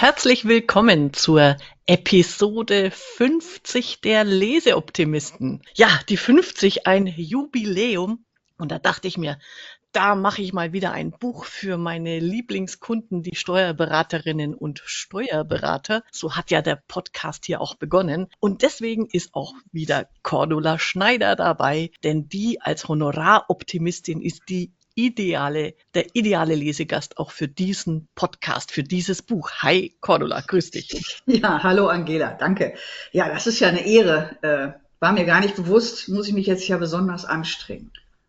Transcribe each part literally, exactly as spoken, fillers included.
Herzlich willkommen zur Episode fünfzig der Leseoptimisten. Ja, die fünfzig, ein Jubiläum. Und da dachte ich mir, da mache ich mal wieder ein Buch für meine Lieblingskunden, die Steuerberaterinnen und Steuerberater. So hat ja der Podcast hier auch begonnen. Und deswegen ist auch wieder Cordula Schneider dabei, denn die als Honoraroptimistin ist die ideale, der ideale Lesegast auch für diesen Podcast, für dieses Buch. Hi Cordula, grüß dich. Ja, hallo Angela, danke. Ja, das ist ja eine Ehre. Äh, war mir gar nicht bewusst, muss ich mich jetzt ja besonders anstrengen.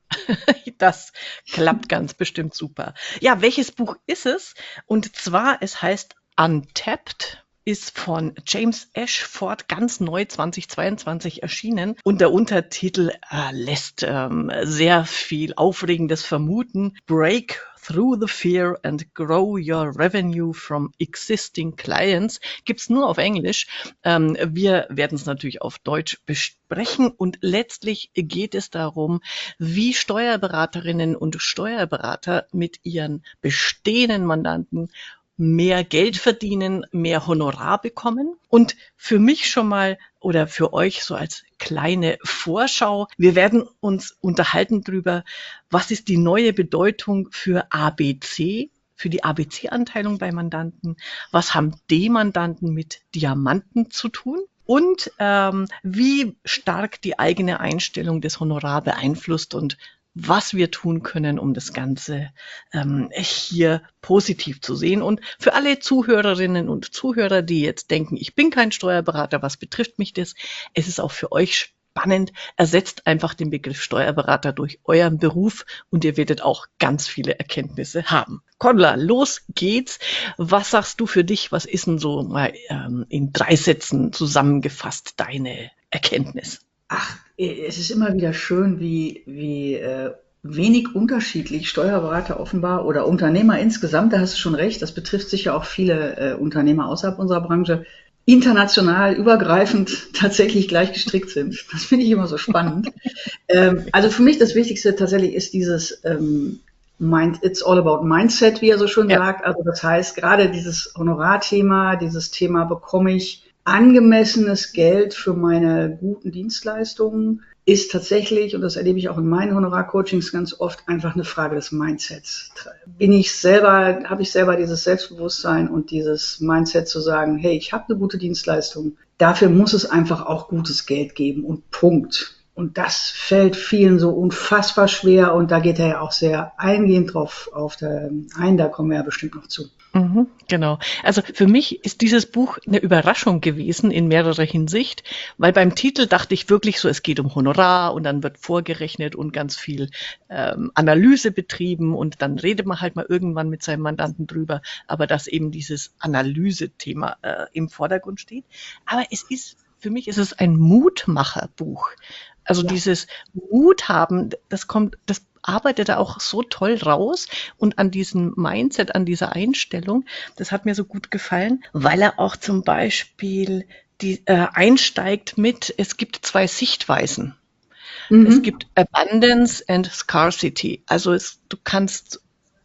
Das klappt ganz bestimmt super. Ja, welches Buch ist es? Und zwar, es heißt Untapped, ist von James Ashford ganz neu zweitausendzweiundzwanzig erschienen. Und der Untertitel äh, lässt ähm, sehr viel Aufregendes vermuten. Break through the fear and grow your revenue from existing clients. Gibt's nur auf Englisch. Ähm, wir werden es natürlich auf Deutsch besprechen. Und letztlich geht es darum, wie Steuerberaterinnen und Steuerberater mit ihren bestehenden Mandanten mehr Geld verdienen, mehr Honorar bekommen. Und für mich schon mal oder für euch so als kleine Vorschau, wir werden uns unterhalten darüber, was ist die neue Bedeutung für A B C, für die A B C-Anteilung bei Mandanten, was haben D-Mandanten mit Diamanten zu tun und ähm, wie stark die eigene Einstellung des Honorar beeinflusst und was wir tun können, um das Ganze ähm, hier positiv zu sehen. Und für alle Zuhörerinnen und Zuhörer, die jetzt denken, ich bin kein Steuerberater, was betrifft mich das? Es ist auch für euch spannend. Ersetzt einfach den Begriff Steuerberater durch euren Beruf und ihr werdet auch ganz viele Erkenntnisse haben. Cordula, los geht's. Was sagst du für dich? Was ist denn so mal ähm, in drei Sätzen zusammengefasst deine Erkenntnis? Ach, es ist immer wieder schön, wie, wie äh, wenig unterschiedlich Steuerberater offenbar oder Unternehmer insgesamt, da hast du schon recht, das betrifft sicher auch viele äh, Unternehmer außerhalb unserer Branche, international übergreifend tatsächlich gleich gestrickt sind. Das finde ich immer so spannend. ähm, also für mich das Wichtigste tatsächlich ist dieses ähm, Mind, it's all about Mindset, wie er so schön ja. sagt. Also das heißt, gerade dieses Honorarthema, dieses Thema bekomme ich angemessenes Geld für meine guten Dienstleistungen ist tatsächlich, und das erlebe ich auch in meinen Honorarcoachings ganz oft, einfach eine Frage des Mindsets. Bin ich selber, habe ich selber dieses Selbstbewusstsein und dieses Mindset zu sagen, hey, ich habe eine gute Dienstleistung, dafür muss es einfach auch gutes Geld geben und Punkt. Und das fällt vielen so unfassbar schwer und da geht er ja auch sehr eingehend drauf auf der, ein, da kommen wir ja bestimmt noch zu. Mhm, genau. Also für mich ist dieses Buch eine Überraschung gewesen in mehrerer Hinsicht, weil beim Titel dachte ich wirklich so, es geht um Honorar und dann wird vorgerechnet und ganz viel ähm, Analyse betrieben und dann redet man halt mal irgendwann mit seinem Mandanten drüber, aber dass eben dieses Analyse-Thema äh, im Vordergrund steht. Aber es ist, für mich ist es ein Mutmacherbuch. Also ja. Dieses Mut haben, das kommt, das arbeitet er auch so toll raus und an diesem Mindset, an dieser Einstellung, das hat mir so gut gefallen, weil er auch zum Beispiel die, äh, einsteigt mit, es gibt zwei Sichtweisen. Mhm. Es gibt Abundance and Scarcity. Also es, du kannst,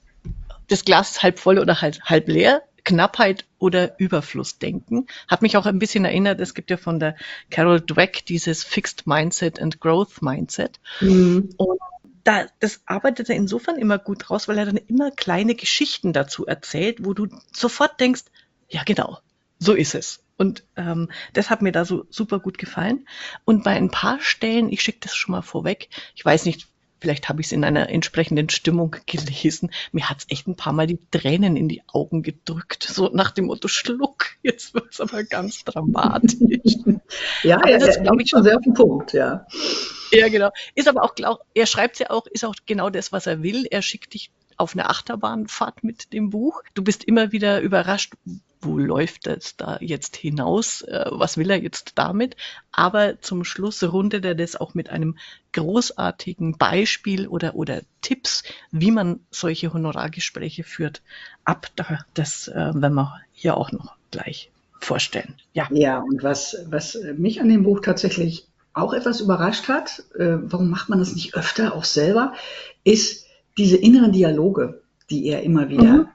das Glas ist halb voll oder halt halb leer. Knappheit oder Überfluss denken. Hat mich auch ein bisschen erinnert, es gibt ja von der Carol Dweck dieses Fixed Mindset and Growth Mindset. Mhm. Und da, das arbeitet er insofern immer gut raus, weil er dann immer kleine Geschichten dazu erzählt, wo du sofort denkst, ja genau, so ist es. Und ähm, das hat mir da so super gut gefallen. Und bei ein paar Stellen, ich schicke das schon mal vorweg, ich weiß nicht, vielleicht habe ich es in einer entsprechenden Stimmung gelesen. Mir hat es echt ein paar Mal die Tränen in die Augen gedrückt. So nach dem Motto, Schluck, jetzt wird es aber ganz dramatisch. Ja, aber das ja, glaube ich schon sehr auf den Punkt, ja. Ja, genau. Ist aber auch, glaub, er schreibt ja auch, ist auch genau das, was er will. Er schickt dich auf eine Achterbahnfahrt mit dem Buch. Du bist immer wieder überrascht, wo läuft das da jetzt hinaus? Was will er jetzt damit? Aber zum Schluss rundet er das auch mit einem großartigen Beispiel oder, oder Tipps, wie man solche Honorargespräche führt, ab. Das äh, werden wir hier auch noch gleich vorstellen. Ja, ja, und was, was mich an dem Buch tatsächlich auch etwas überrascht hat, äh, warum macht man das nicht öfter, auch selber, ist diese inneren Dialoge, die er immer wieder mhm.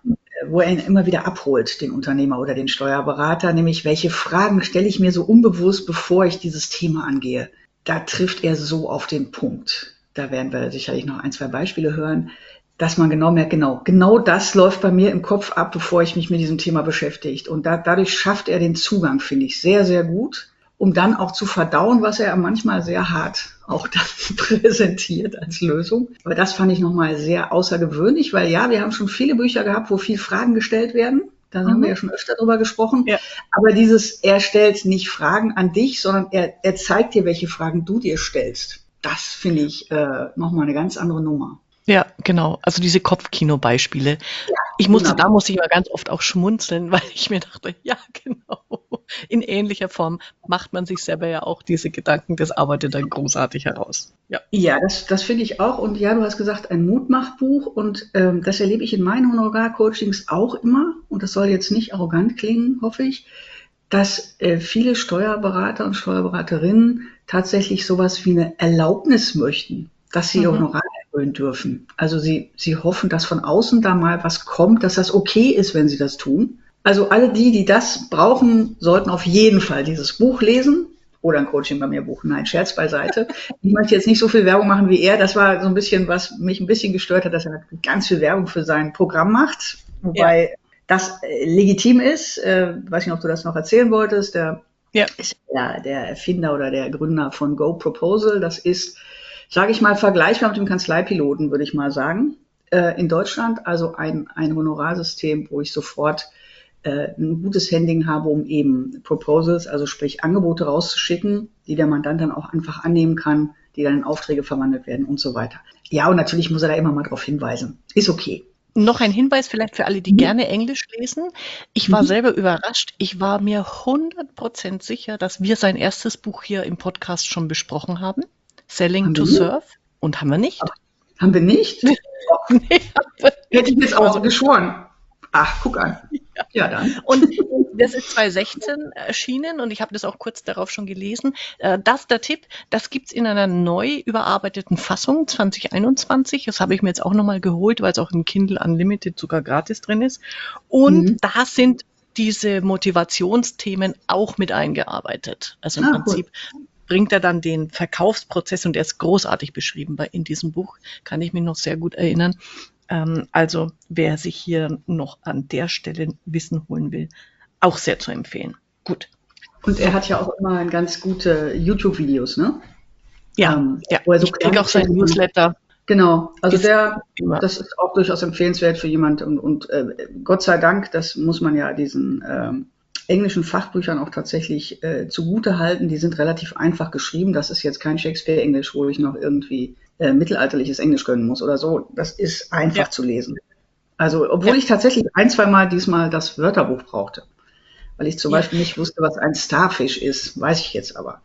wo er ihn immer wieder abholt, den Unternehmer oder den Steuerberater, nämlich welche Fragen stelle ich mir so unbewusst, bevor ich dieses Thema angehe. Da trifft er so auf den Punkt. Da werden wir sicherlich noch ein, zwei Beispiele hören, dass man genau merkt, genau, genau das läuft bei mir im Kopf ab, bevor ich mich mit diesem Thema beschäftige. Und da, dadurch schafft er den Zugang, finde ich, sehr, sehr gut, um dann auch zu verdauen, was er manchmal sehr hart auch dann präsentiert als Lösung. Aber das fand ich nochmal sehr außergewöhnlich, weil ja, wir haben schon viele Bücher gehabt, wo viel Fragen gestellt werden. Da mhm. haben wir ja schon öfter drüber gesprochen. Ja. Aber dieses, er stellt nicht Fragen an dich, sondern er, er zeigt dir, welche Fragen du dir stellst. Das finde ich äh, nochmal eine ganz andere Nummer. Ja, genau. Also diese Kopfkino-Beispiele. Ja, ich musste, genau. Da musste ich mal ganz oft auch schmunzeln, weil ich mir dachte, ja, genau. In ähnlicher Form macht man sich selber ja auch diese Gedanken. Das arbeitet dann großartig heraus. Ja, ja das, das finde ich auch. Und ja, du hast gesagt, ein Mutmachbuch. Und ähm, das erlebe ich in meinen Honorar-Coachings auch immer. Und das soll jetzt nicht arrogant klingen, hoffe ich, dass äh, viele Steuerberater und Steuerberaterinnen tatsächlich sowas wie eine Erlaubnis möchten, dass sie ihr mhm. Honorar erhöhen dürfen. Also sie, sie hoffen, dass von außen da mal was kommt, dass das okay ist, wenn sie das tun. Also alle die, die das brauchen, sollten auf jeden Fall dieses Buch lesen oder ein Coaching bei mir buchen. Nein, Scherz beiseite. Ich möchte jetzt nicht so viel Werbung machen wie er. Das war so ein bisschen, was mich ein bisschen gestört hat, dass er ganz viel Werbung für sein Programm macht. Wobei ja. das äh, legitim ist. Äh, weiß nicht, ob du das noch erzählen wolltest. Der ja. ist ja der Erfinder oder der Gründer von Go Proposal. Das ist, sage ich mal, vergleichbar mit dem Kanzleipiloten, würde ich mal sagen, äh, in Deutschland. Also ein, ein Honorarsystem, wo ich sofort äh, ein gutes Handling habe, um eben Proposals, also sprich Angebote rauszuschicken, die der Mandant dann auch einfach annehmen kann, die dann in Aufträge verwandelt werden und so weiter. Ja, und natürlich muss er da immer mal drauf hinweisen. Ist okay. Noch ein Hinweis vielleicht für alle, die mhm. gerne Englisch lesen. Ich war mhm. selber überrascht. Ich war mir hundert Prozent sicher, dass wir sein erstes Buch hier im Podcast schon besprochen haben. Selling to Serve. Und haben wir nicht. Ach, haben wir nicht? nee, haben wir Hätte ich jetzt auch so geschworen. Ach, guck an. Ja, ja dann. Und das ist zwanzig sechzehn erschienen und ich habe das auch kurz darauf schon gelesen. Das, der Tipp, das gibt's in einer neu überarbeiteten Fassung zwanzig einundzwanzig. Das habe ich mir jetzt auch nochmal geholt, weil es auch im Kindle Unlimited sogar gratis drin ist. Und mhm. da sind diese Motivationsthemen auch mit eingearbeitet. Also im ah, Prinzip cool. bringt er dann den Verkaufsprozess und der ist großartig beschrieben bei, in diesem Buch, kann ich mich noch sehr gut erinnern. Ähm, also wer sich hier noch an der Stelle Wissen holen will, auch sehr zu empfehlen. Gut. Und er hat ja auch immer ganz gute YouTube-Videos, ne? Ja, ähm, ja. Wo er so ich kriege auch seinen Newsletter. Genau, also der, das ist auch durchaus empfehlenswert für jemanden und, und äh, Gott sei Dank, das muss man ja diesen ähm, englischen Fachbüchern auch tatsächlich äh, zugute halten, die sind relativ einfach geschrieben, das ist jetzt kein Shakespeare-Englisch, wo ich noch irgendwie äh, mittelalterliches Englisch können muss oder so, das ist einfach ja. zu lesen. Also, obwohl ja. ich tatsächlich ein, zwei Mal diesmal das Wörterbuch brauchte, weil ich zum ja. Beispiel nicht wusste, was ein Starfish ist, weiß ich jetzt aber.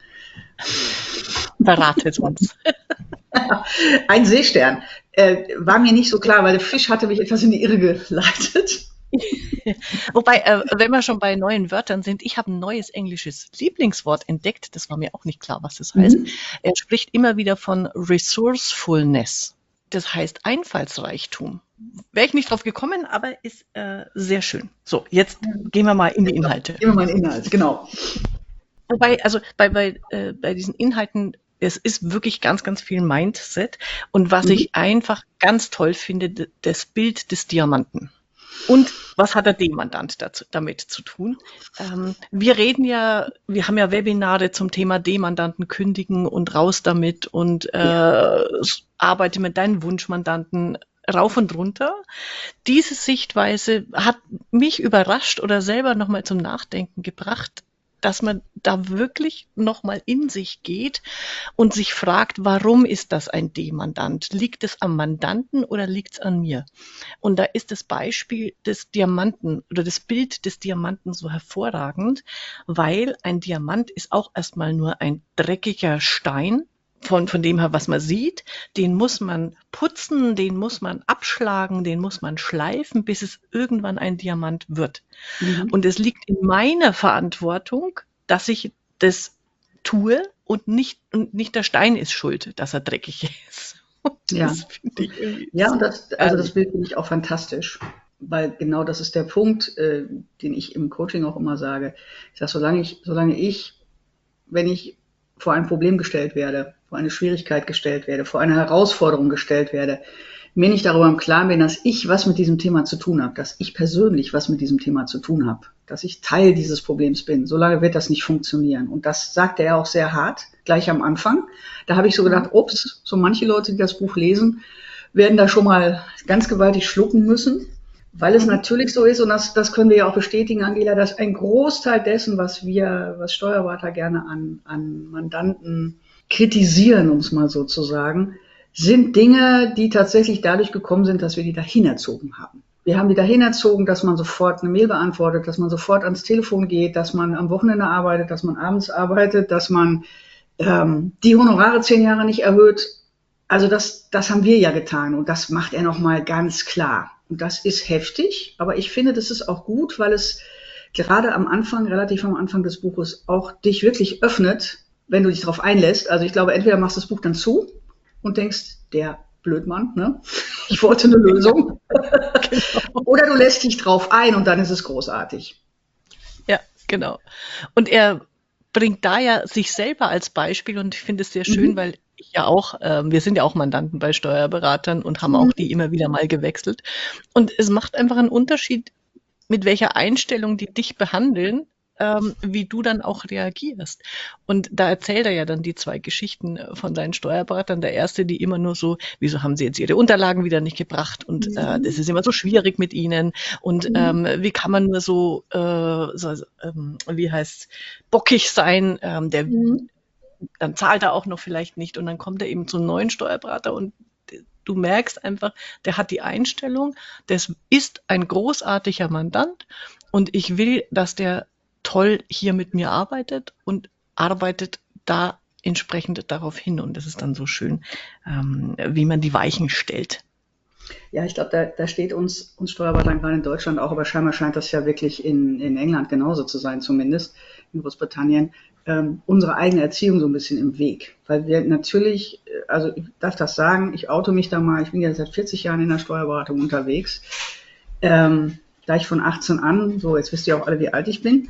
Verratet uns. Ein Seestern. Äh, war mir nicht so klar, weil der Fisch hatte mich etwas in die Irre geleitet. Wobei, äh, wenn wir schon bei neuen Wörtern sind, ich habe ein neues englisches Lieblingswort entdeckt. Das war mir auch nicht klar, was das heißt. Mhm. Er spricht immer wieder von Resourcefulness. Das heißt Einfallsreichtum. Wäre ich nicht drauf gekommen, aber ist äh, sehr schön. So, jetzt gehen wir mal in die Inhalte. Gehen wir mal in die Inhalte, genau. Wobei, also bei, bei, äh, bei diesen Inhalten, es ist wirklich ganz, ganz viel Mindset. Und was mhm. ich einfach ganz toll finde, das Bild des Diamanten. Und was hat der D-Mandant dazu, damit zu tun? Ähm, wir reden ja, wir haben ja Webinare zum Thema D-Mandanten kündigen und raus damit und äh, ja. arbeite mit deinen Wunschmandanten rauf und runter. Diese Sichtweise hat mich überrascht oder selber nochmal zum Nachdenken gebracht, dass man da wirklich nochmal in sich geht und sich fragt, warum ist das ein D-Mandant? Liegt es am Mandanten oder liegt es an mir? Und da ist das Beispiel des Diamanten oder das Bild des Diamanten so hervorragend, weil ein Diamant ist auch erstmal nur ein dreckiger Stein, von, von dem her, was man sieht, den muss man putzen, den muss man abschlagen, den muss man schleifen, bis es irgendwann ein Diamant wird. Mhm. Und es liegt in meiner Verantwortung, dass ich das tue und nicht, und nicht der Stein ist schuld, dass er dreckig ist. Und das ja, finde ich irgendwie ja, und das, also das Bild finde ich auch fantastisch. weil genau das ist der Punkt, äh, den ich im Coaching auch immer sage. Ich sage, solange ich, solange ich, wenn ich vor ein Problem gestellt werde, vor eine Schwierigkeit gestellt werde, vor eine Herausforderung gestellt werde, mir nicht darüber im Klaren bin, dass ich was mit diesem Thema zu tun habe, dass ich persönlich was mit diesem Thema zu tun habe, dass ich Teil dieses Problems bin, solange wird das nicht funktionieren. Und das sagte er auch sehr hart, gleich am Anfang. Da habe ich so gedacht, ups, so manche Leute, die das Buch lesen, werden da schon mal ganz gewaltig schlucken müssen, weil es natürlich so ist, und das, das können wir ja auch bestätigen, Angela, dass ein Großteil dessen, was wir, was Steuerberater gerne an, an Mandanten kritisieren, um es mal so zu sagen, sind Dinge, die tatsächlich dadurch gekommen sind, dass wir die dahin erzogen haben. Wir haben die dahin erzogen, dass man sofort eine Mail beantwortet, dass man sofort ans Telefon geht, dass man am Wochenende arbeitet, dass man abends arbeitet, dass man ähm, die Honorare zehn Jahre nicht erhöht. Also das, das haben wir ja getan, und das macht er nochmal ganz klar. Und das ist heftig, aber ich finde, das ist auch gut, weil es gerade am Anfang, relativ am Anfang des Buches, auch dich wirklich öffnet, wenn du dich darauf einlässt. Also ich glaube, entweder machst du das Buch dann zu und denkst, der Blödmann, ne? Ich wollte eine Lösung. Genau. Oder du lässt dich drauf ein und dann ist es großartig. Ja, genau. Und er bringt da ja sich selber als Beispiel, und ich finde es sehr schön, mhm. weil ich ja auch, äh, wir sind ja auch Mandanten bei Steuerberatern und haben mhm. auch die immer wieder mal gewechselt. Und es macht einfach einen Unterschied, mit welcher Einstellung die dich behandeln, ähm, wie du dann auch reagierst. Und da erzählt er ja dann die zwei Geschichten von seinen Steuerberatern. Der erste, die immer nur so, wieso haben sie jetzt ihre Unterlagen wieder nicht gebracht? Und mhm. äh, das ist immer so schwierig mit ihnen. Und mhm. ähm, wie kann man nur so, äh, so ähm, wie heißt bockig sein? Ähm, der, mhm. Dann zahlt er auch noch vielleicht nicht. Und dann kommt er eben zum neuen Steuerberater und du merkst einfach, der hat die Einstellung, das ist ein großartiger Mandant und ich will, dass der toll hier mit mir arbeitet und arbeitet da entsprechend darauf hin. Und das ist dann so schön, ähm, wie man die Weichen stellt. Ja, ich glaube, da, da steht uns, uns Steuerberatern gerade in Deutschland auch, aber scheinbar scheint das ja wirklich in, in England genauso zu sein, zumindest in Großbritannien, ähm, unsere eigene Erziehung so ein bisschen im Weg. Weil wir natürlich, also ich darf das sagen, ich oute mich da mal, ich bin ja seit vierzig Jahren in der Steuerberatung unterwegs, ähm, gleich von achtzehn an, so jetzt wisst ihr auch alle, wie alt ich bin,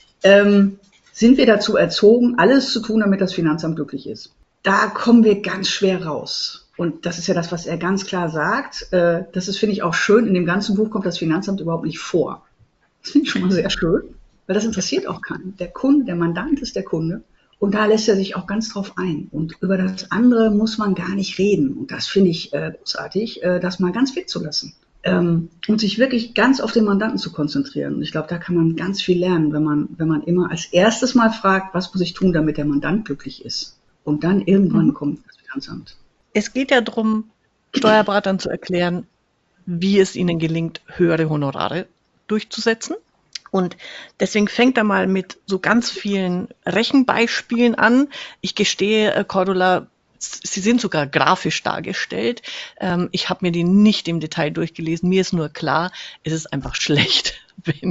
ähm, sind wir dazu erzogen, alles zu tun, damit das Finanzamt glücklich ist. Da kommen wir ganz schwer raus. Und das ist ja das, was er ganz klar sagt. Äh, das ist, finde ich, auch schön. In dem ganzen Buch kommt das Finanzamt überhaupt nicht vor. Das finde ich schon mal sehr schön, weil das interessiert auch keinen. Der Kunde, der Mandant ist der Kunde. Und da lässt er sich auch ganz drauf ein. Und über das andere muss man gar nicht reden. Und das finde ich äh, großartig, äh, das mal ganz wegzulassen. Ähm, und sich wirklich ganz auf den Mandanten zu konzentrieren. Und ich glaube, da kann man ganz viel lernen, wenn man, wenn man immer als erstes mal fragt, was muss ich tun, damit der Mandant glücklich ist. Und dann irgendwann mhm. kommt das Finanzamt. Es geht ja darum, Steuerberatern zu erklären, wie es ihnen gelingt, höhere Honorare durchzusetzen. Und deswegen fängt er mal mit so ganz vielen Rechenbeispielen an. Ich gestehe, Cordula, sie sind sogar grafisch dargestellt. Ähm, ich habe mir die nicht im Detail durchgelesen. Mir ist nur klar, es ist einfach schlecht. Wenn,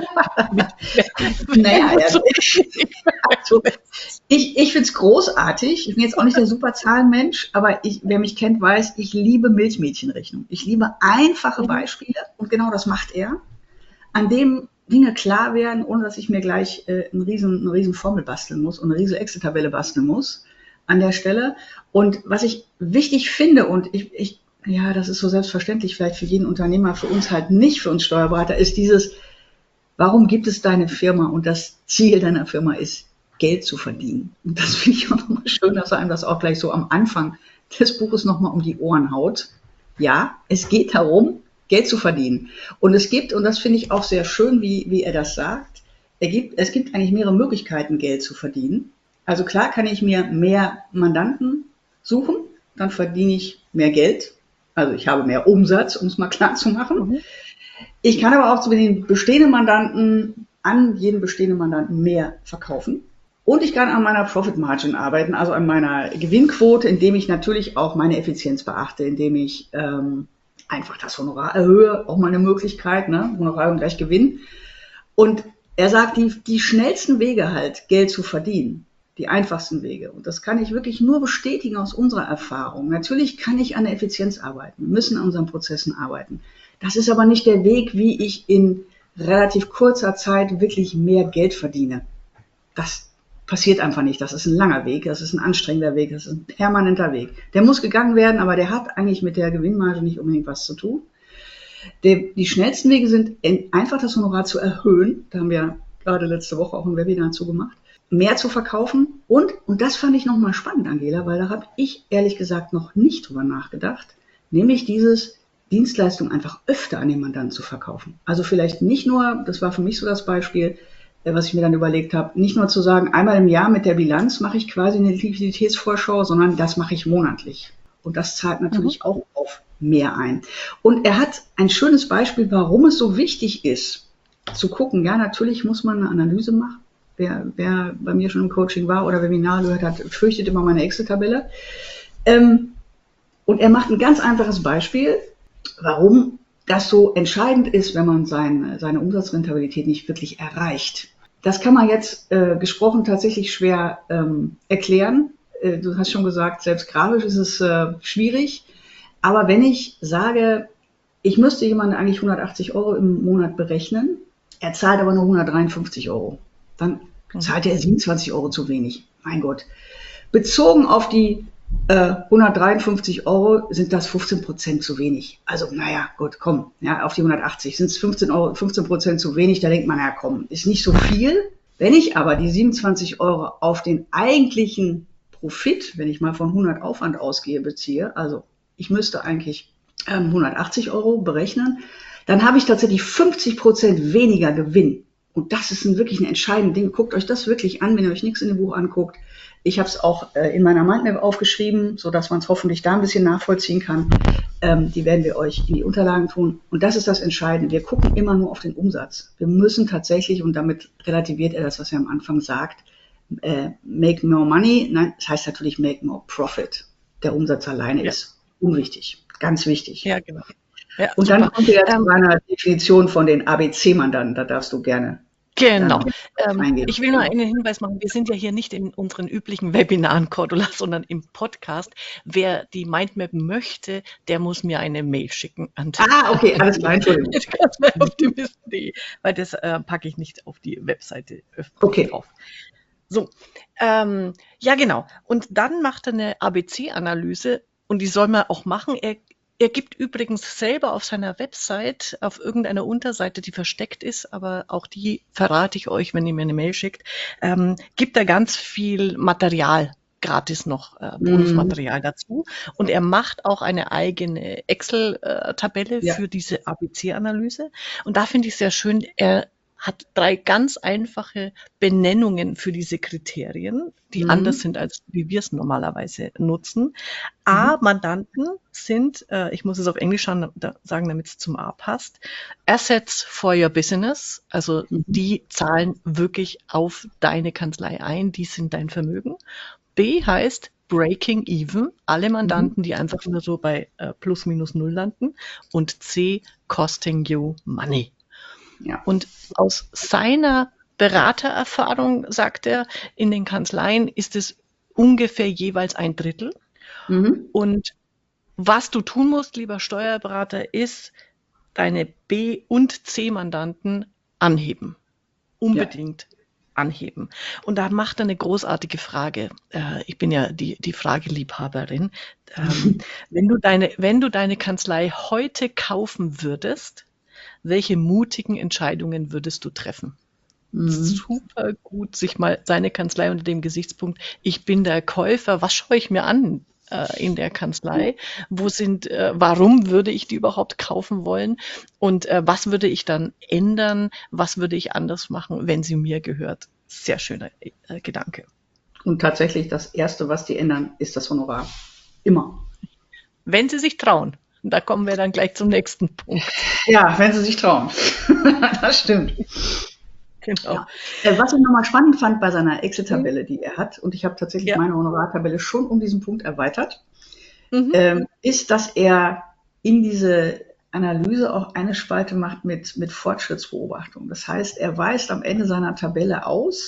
naja, ja, also, ich, ich finde es großartig. Ich bin jetzt auch nicht der super Zahlenmensch, aber ich, wer mich kennt, weiß, ich liebe Milchmädchenrechnung. Ich liebe einfache Beispiele und genau das macht er, an dem Dinge klar werden, ohne dass ich mir gleich äh, eine riesen, eine riesen Formel basteln muss und eine riesen Excel-Tabelle basteln muss an der Stelle. Und was ich wichtig finde, und ich, ich ja, das ist so selbstverständlich vielleicht für jeden Unternehmer, für uns halt nicht, für uns Steuerberater, ist dieses, warum gibt es deine Firma? Und das Ziel deiner Firma ist, Geld zu verdienen. Und das finde ich auch nochmal schön, dass er einem das auch gleich so am Anfang des Buches nochmal um die Ohren haut. Ja, es geht darum, Geld zu verdienen. Und es gibt, und das finde ich auch sehr schön, wie, wie er das sagt, er gibt, es gibt eigentlich mehrere Möglichkeiten, Geld zu verdienen. Also klar kann ich mir mehr Mandanten suchen, dann verdiene ich mehr Geld. Also ich habe mehr Umsatz, um es mal klar zu machen. Mhm. Ich kann aber auch zu den bestehenden Mandanten, an jeden bestehenden Mandanten mehr verkaufen. Und ich kann an meiner Profit Margin arbeiten, also an meiner Gewinnquote, indem ich natürlich auch meine Effizienz beachte, indem ich ähm, einfach das Honorar erhöhe, auch mal eine Möglichkeit, ne? Honorar und gleich Gewinn. Und er sagt, die, die schnellsten Wege halt, Geld zu verdienen, die einfachsten Wege. Und das kann ich wirklich nur bestätigen aus unserer Erfahrung. Natürlich kann ich an der Effizienz arbeiten, wir müssen an unseren Prozessen arbeiten. Das ist aber nicht der Weg, wie ich in relativ kurzer Zeit wirklich mehr Geld verdiene. Das passiert einfach nicht. Das ist ein langer Weg, das ist ein anstrengender Weg, das ist ein permanenter Weg. Der muss gegangen werden, aber der hat eigentlich mit der Gewinnmarge nicht unbedingt was zu tun. Der, die schnellsten Wege sind, einfach das Honorar zu erhöhen. Da haben wir gerade letzte Woche auch ein Webinar zu gemacht. Mehr zu verkaufen und, und das fand ich nochmal spannend, Angela, weil da habe ich ehrlich gesagt noch nicht drüber nachgedacht, nämlich dieses Dienstleistung einfach öfter an den Mandanten zu verkaufen. Also vielleicht nicht nur, das war für mich so das Beispiel, was ich mir dann überlegt habe, nicht nur zu sagen, einmal im Jahr mit der Bilanz mache ich quasi eine Liquiditätsvorschau, sondern das mache ich monatlich. Und das zahlt natürlich mhm. auch auf mehr ein. Und er hat ein schönes Beispiel, warum es so wichtig ist, zu gucken, ja, natürlich muss man eine Analyse machen. Wer, wer bei mir schon im Coaching war oder Webinar gehört hat, fürchtet immer meine Excel-Tabelle. Ähm, und er macht ein ganz einfaches Beispiel, warum das so entscheidend ist, wenn man sein, seine Umsatzrentabilität nicht wirklich erreicht. Das kann man jetzt äh, gesprochen tatsächlich schwer ähm, erklären. Äh, du hast schon gesagt, selbst grafisch ist es äh, schwierig. Aber wenn ich sage, ich müsste jemanden eigentlich hundertachtzig Euro im Monat berechnen, er zahlt aber nur hundertdreiundfünfzig Euro, dann zahlt er siebenundzwanzig Euro zu wenig. Mein Gott. Bezogen auf die äh, hundertdreiundfünfzig Euro sind das fünfzehn Prozent zu wenig. Also, naja, gut, komm, ja, auf die hundertachtzig sind es fünfzehn Euro, fünfzehn Prozent zu wenig. Da denkt man, ja, komm, ist nicht so viel. Wenn ich aber die siebenundzwanzig Euro auf den eigentlichen Profit, wenn ich mal von hundert Aufwand ausgehe, beziehe, also ich müsste eigentlich ähm, hundertachtzig Euro berechnen, dann habe ich tatsächlich fünfzig Prozent weniger Gewinn. Und das ist ein, wirklich ein entscheidendes Ding. Guckt euch das wirklich an, wenn ihr euch nichts in dem Buch anguckt. Ich habe es auch äh, in meiner Mindmap aufgeschrieben, sodass man es hoffentlich da ein bisschen nachvollziehen kann. Ähm, die werden wir euch in die Unterlagen tun. Und das ist das Entscheidende. Wir gucken immer nur auf den Umsatz. Wir müssen tatsächlich, und damit relativiert er das, was er am Anfang sagt, äh, make more money. Nein, das heißt natürlich make more profit. Der Umsatz alleine ja. ist unwichtig, ganz wichtig. Ja, genau. Ja, und super. Dann kommt ihr jetzt ähm, zu meiner Definition von den A B C-Mandanten, da darfst du gerne. Genau. Ähm, ich will nur einen Hinweis machen, wir sind ja hier nicht in unseren üblichen Webinaren, Cordula, sondern im Podcast. Wer die Mindmap möchte, der muss mir eine Mail schicken. An ah, okay, alles klar, Entschuldigung. Optimisten punkt de, weil das äh, packe ich nicht auf die Webseite öffentlich okay. drauf. So, ähm, ja genau. Und dann macht er eine A B C-Analyse und die soll man auch machen. Er Er gibt übrigens selber auf seiner Website, auf irgendeiner Unterseite, die versteckt ist, aber auch die verrate ich euch, wenn ihr mir eine Mail schickt, ähm, gibt er ganz viel Material gratis noch, äh, Bonusmaterial mm. dazu. Und er macht auch eine eigene Excel-Tabelle ja. für diese A B C-Analyse. Und da finde ich sehr schön, er hat drei ganz einfache Benennungen für diese Kriterien, die mhm. anders sind, als wie wir es normalerweise nutzen. A, Mandanten sind, äh, ich muss es auf Englisch sagen, damit es zum A passt, Assets for your business, also mhm. die zahlen wirklich auf deine Kanzlei ein, die sind dein Vermögen. B heißt Breaking Even, alle Mandanten, mhm. die einfach nur so bei äh, plus minus null landen. Und C, Costing you money. Ja. Und aus seiner Beratererfahrung, sagt er, in den Kanzleien ist es ungefähr jeweils ein Drittel. Mhm. Und was du tun musst, lieber Steuerberater, ist deine B- und C-Mandanten anheben. Unbedingt ja. anheben. Und da macht er eine großartige Frage. Äh, ich bin ja die, die Frageliebhaberin. Ähm, wenn du deine, wenn du deine Kanzlei heute kaufen würdest, welche mutigen Entscheidungen würdest du treffen? Mhm. Super gut, sich mal seine Kanzlei unter dem Gesichtspunkt, ich bin der Käufer, was schaue ich mir an äh, in der Kanzlei? Wo sind, äh, warum würde ich die überhaupt kaufen wollen? Und äh, was würde ich dann ändern? Was würde ich anders machen, wenn sie mir gehört? Sehr schöner äh, Gedanke. Und tatsächlich das Erste, was die ändern, ist das Honorar. Immer. Wenn sie sich trauen. Da kommen wir dann gleich zum nächsten Punkt. Ja, wenn sie sich trauen. Das stimmt. Genau. Ja. Was ich nochmal spannend fand bei seiner Excel-Tabelle, die er hat, und ich habe tatsächlich ja. meine Honorartabelle schon um diesen Punkt erweitert, mhm. ähm, ist, dass er in diese Analyse auch eine Spalte macht mit, mit Fortschrittsbeobachtung. Das heißt, er weist am Ende seiner Tabelle aus,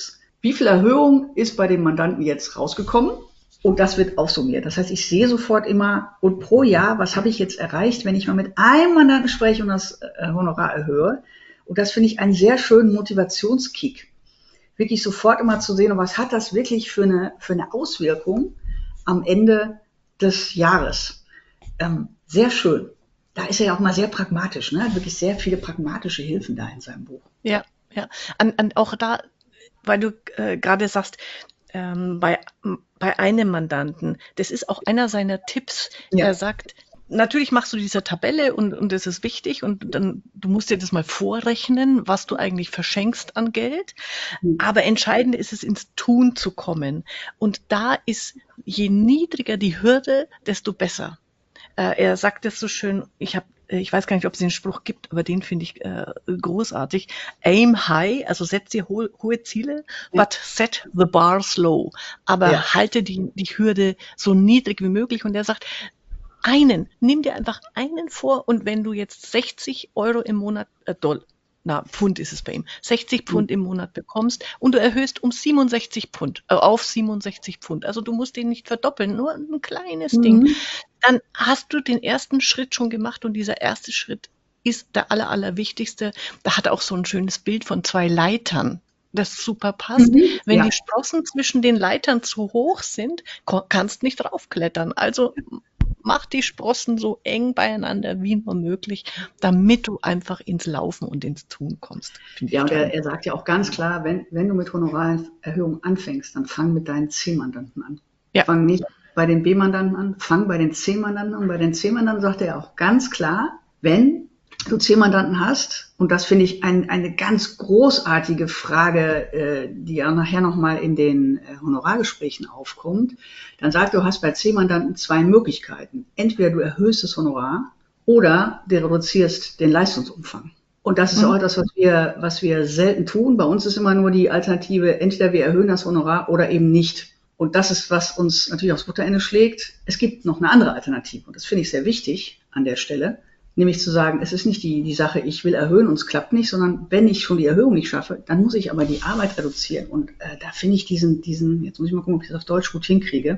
wie viel Erhöhung ist bei dem Mandanten jetzt rausgekommen? Und das wird aufsummiert. Das heißt, ich sehe sofort immer, und pro Jahr, was habe ich jetzt erreicht, wenn ich mal mit einem Mandanten spreche und das äh, Honorar erhöhe. Und das finde ich einen sehr schönen Motivationskick. Wirklich sofort immer zu sehen, was hat das wirklich für eine, für eine Auswirkung am Ende des Jahres. Ähm, sehr schön. Da ist er ja auch mal sehr pragmatisch, ne? Wirklich sehr viele pragmatische Hilfen da in seinem Buch. Ja, ja. An, an, auch da, weil du äh, gerade sagst, ähm, bei, bei einem Mandanten, das ist auch einer seiner Tipps. Ja. Er sagt, natürlich machst du diese Tabelle und, und das ist wichtig und dann, du musst dir das mal vorrechnen, was du eigentlich verschenkst an Geld. Mhm. Aber entscheidend ist es, ins Tun zu kommen. Und da ist, je niedriger die Hürde, desto besser. Äh, er sagt es so schön, ich habe ich weiß gar nicht, ob es den Spruch gibt, aber den finde ich äh, großartig. Aim high, also setze ho hohe Ziele, Ja. but set the bar low. Aber Ja. halte die, die Hürde so niedrig wie möglich. Und er sagt, einen, nimm dir einfach einen vor und wenn du jetzt sechzig Euro im Monat, äh, Dollar, na, Pfund ist es bei ihm, sechzig Pfund im Monat bekommst und du erhöhst um siebenundsechzig Pfund, äh, auf siebenundsechzig Pfund, also du musst den nicht verdoppeln, nur ein kleines Mhm. Ding, dann hast du den ersten Schritt schon gemacht und dieser erste Schritt ist der aller, allerwichtigste. Da hat er auch so ein schönes Bild von zwei Leitern, das super passt. Mhm. Wenn Ja. die Sprossen zwischen den Leitern zu hoch sind, ko- kannst nicht draufklettern. Also mach die Sprossen so eng beieinander wie nur möglich, damit du einfach ins Laufen und ins Tun kommst. Finde Ja, ich und toll. er, er sagt ja auch ganz klar, wenn, wenn du mit Honorarerhöhung anfängst, dann fang mit deinen C-Mandanten an. Ja. Fang nicht bei den B-Mandanten an, fang bei den C-Mandanten an. Und bei den C-Mandanten sagt er auch ganz klar, wenn du C-Mandanten hast, und das finde ich ein, eine ganz großartige Frage, äh, die ja nachher nochmal in den äh, Honorargesprächen aufkommt, dann sagt er, du hast bei C-Mandanten zwei Möglichkeiten. Entweder du erhöhst das Honorar oder du reduzierst den Leistungsumfang. Und das ist Mhm. auch etwas, was wir, was wir selten tun. Bei uns ist immer nur die Alternative, entweder wir erhöhen das Honorar oder eben nicht. Und das ist, was uns natürlich aufs Butterende schlägt. Es gibt noch eine andere Alternative. Und das finde ich sehr wichtig an der Stelle. Nämlich zu sagen, es ist nicht die, die Sache, ich will erhöhen und es klappt nicht, sondern wenn ich schon die Erhöhung nicht schaffe, dann muss ich aber die Arbeit reduzieren. Und äh, da finde ich diesen, diesen, jetzt muss ich mal gucken, ob ich das auf Deutsch gut hinkriege,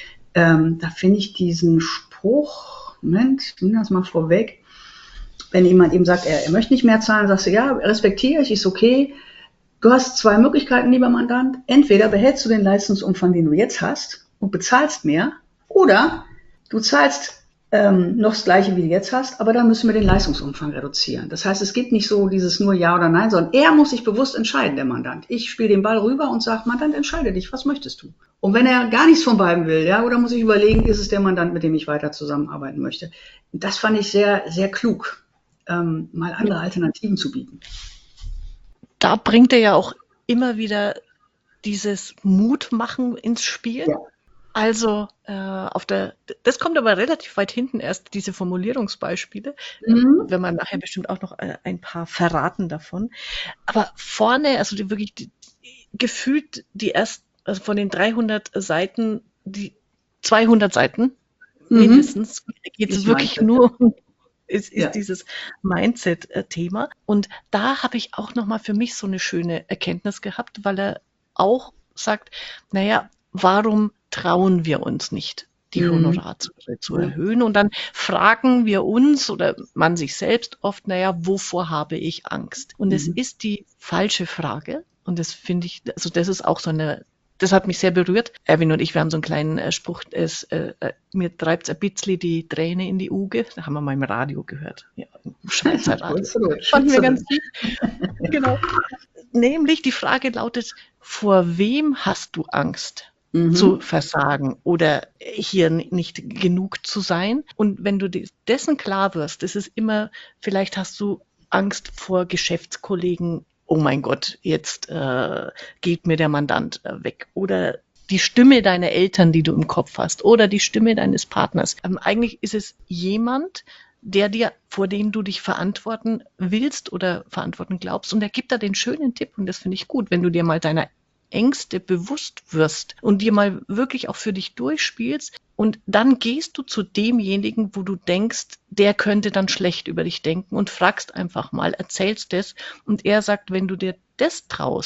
ähm, da finde ich diesen Spruch, Moment, ich nehme das mal vorweg, wenn jemand eben sagt, er, er möchte nicht mehr zahlen, sagst du, ja, respektiere ich, ist okay. Du hast zwei Möglichkeiten, lieber Mandant. Entweder behältst du den Leistungsumfang, den du jetzt hast und bezahlst mehr, oder du zahlst ähm, noch das Gleiche, wie du jetzt hast, aber dann müssen wir den Leistungsumfang reduzieren. Das heißt, es gibt nicht so dieses nur Ja oder Nein, sondern er muss sich bewusst entscheiden, der Mandant. Ich spiele den Ball rüber und sage, Mandant, entscheide dich, was möchtest du? Und wenn er gar nichts von beiden will, ja, oder muss ich überlegen, ist es der Mandant, mit dem ich weiter zusammenarbeiten möchte? Das fand ich sehr, sehr klug, ähm, mal andere Alternativen zu bieten. Da bringt er ja auch immer wieder dieses Mutmachen ins Spiel. Ja. Also äh, auf der, das kommt aber relativ weit hinten erst, diese Formulierungsbeispiele. Mhm. Wenn man nachher bestimmt auch noch äh, ein paar verraten davon. Aber vorne, also die wirklich die, gefühlt die erst, also von den dreihundert Seiten, die zweihundert Seiten Mhm. mindestens, geht es Ist wirklich Mindset. nur um ist, ist Ja. dieses Mindset-Thema. Und da habe ich auch nochmal für mich so eine schöne Erkenntnis gehabt, weil er auch sagt, naja, warum trauen wir uns nicht, die Mhm. Honorare zu, zu Ja. erhöhen? Und dann fragen wir uns oder man sich selbst oft, naja, wovor habe ich Angst? Und es Mhm. ist die falsche Frage. Und das finde ich, also das ist auch so eine, das hat mich sehr berührt. Erwin und ich, wir haben so einen kleinen äh, Spruch, es, äh, äh, mir treibt's ein bisschen die Träne in die Uge. Da haben wir mal im Radio gehört. Ja, im Schweizer Radio. Fanden wir ganz süß. Genau. Nämlich die Frage lautet, vor wem hast du Angst Mhm. zu versagen oder hier nicht genug zu sein? Und wenn du dessen klar wirst, ist es immer, vielleicht hast du Angst vor Geschäftskollegen, oh mein Gott, jetzt äh, geht mir der Mandant äh, weg. Oder die Stimme deiner Eltern, die du im Kopf hast, oder die Stimme deines Partners. Ähm, eigentlich ist es jemand, der dir, vor dem du dich verantworten willst oder verantworten glaubst. Und er gibt da den schönen Tipp, und das finde ich gut, wenn du dir mal deiner Ängste bewusst wirst und dir mal wirklich auch für dich durchspielst und dann gehst du zu demjenigen, wo du denkst, der könnte dann schlecht über dich denken und fragst einfach mal, erzählst das und er sagt, wenn du dir das traust,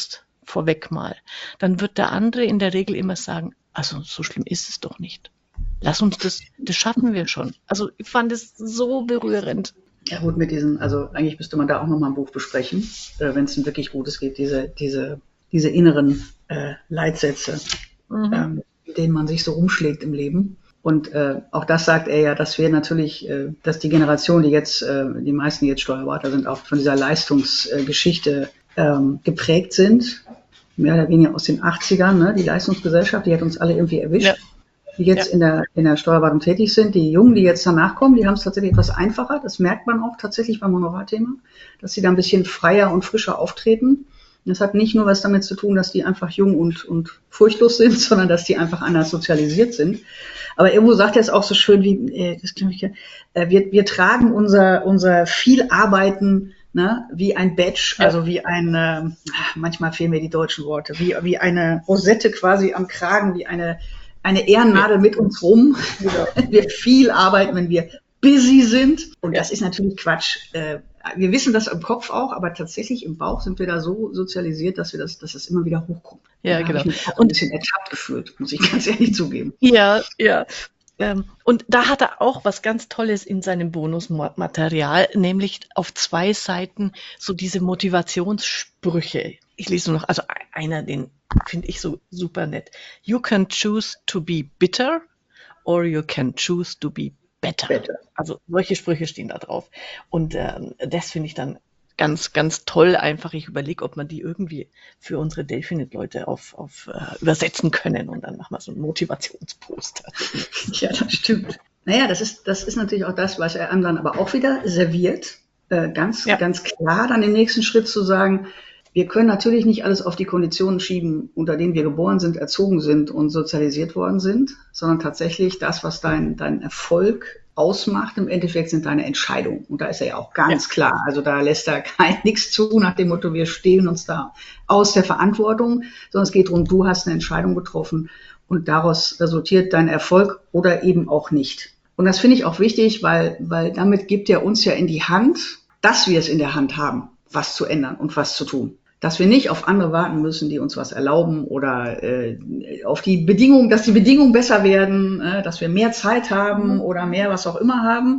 vorweg mal, dann wird der andere in der Regel immer sagen, also so schlimm ist es doch nicht. Lass uns das, das schaffen wir schon. Also ich fand es so berührend. Ja gut, mit diesen, also eigentlich müsste man da auch nochmal ein Buch besprechen, äh, wenn es ein wirklich gutes gibt, diese, diese, diese inneren äh, Leitsätze, mhm. ähm, mit denen man sich so umschlägt im Leben. Und äh, auch das sagt er ja, dass wir natürlich, äh, dass die Generation, die jetzt, äh, die meisten jetzt Steuerberater sind, auch von dieser Leistungsgeschichte ähm, geprägt sind. Mehr oder weniger aus den achtzigern, ne? Die Leistungsgesellschaft, die hat uns alle irgendwie erwischt. Ja. Die jetzt ja. in der in der Steuerberatung tätig sind, die Jungen, die jetzt danach kommen, die haben es tatsächlich etwas einfacher. Das merkt man auch tatsächlich beim Honorarthema, dass sie da ein bisschen freier und frischer auftreten. Das hat nicht nur was damit zu tun, dass die einfach jung und, und furchtlos sind, sondern dass die einfach anders sozialisiert sind. Aber irgendwo sagt er es auch so schön, wie äh, das glaube ich, äh, wir, wir tragen unser, unser viel Arbeiten, ne, wie ein Badge, ja. also wie ein, äh, manchmal fehlen mir die deutschen Worte, wie, wie eine Rosette quasi am Kragen, wie eine, eine Ehrennadel mit uns rum. Ja. Wir viel arbeiten, wenn wir busy sind. Und ja. das ist natürlich Quatsch. Äh, wir wissen das im Kopf auch, aber tatsächlich im Bauch sind wir da so sozialisiert, dass wir das, dass das immer wieder hochkommt. Ja, da genau. habe ich mich auch ein bisschen ertappt gefühlt, muss ich ganz ehrlich zugeben. Ja, ja. Ähm, und da hat er auch was ganz Tolles in seinem Bonusmaterial, nämlich auf zwei Seiten so diese Motivationssprüche. Ich lese nur noch, also einer, den finde ich so super nett. You can choose to be bitter or you can choose to be better. better. Also solche Sprüche stehen da drauf. Und ähm, das finde ich dann ganz, ganz toll einfach. Ich überlege, ob man die irgendwie für unsere Delfinit-Leute auf, auf äh, übersetzen können und dann machen wir so ein Motivationsposter. Ja, das stimmt. Naja, das ist, das ist natürlich auch das, was er einem dann aber auch wieder serviert. Äh, ganz, ja. ganz klar dann im nächsten Schritt zu sagen, wir können natürlich nicht alles auf die Konditionen schieben, unter denen wir geboren sind, erzogen sind und sozialisiert worden sind, sondern tatsächlich das, was dein, dein Erfolg ausmacht, im Endeffekt sind deine Entscheidungen. Und da ist er ja auch ganz ja. klar. Also da lässt er kein nichts zu, nach dem Motto, wir stehlen uns da aus der Verantwortung, sondern es geht darum, du hast eine Entscheidung getroffen und daraus resultiert dein Erfolg oder eben auch nicht. Und das finde ich auch wichtig, weil, weil damit gibt er uns ja in die Hand, dass wir es in der Hand haben, was zu ändern und was zu tun. Dass wir nicht auf andere warten müssen, die uns was erlauben oder äh, auf die Bedingungen, dass die Bedingungen besser werden, äh, dass wir mehr Zeit haben oder mehr was auch immer haben.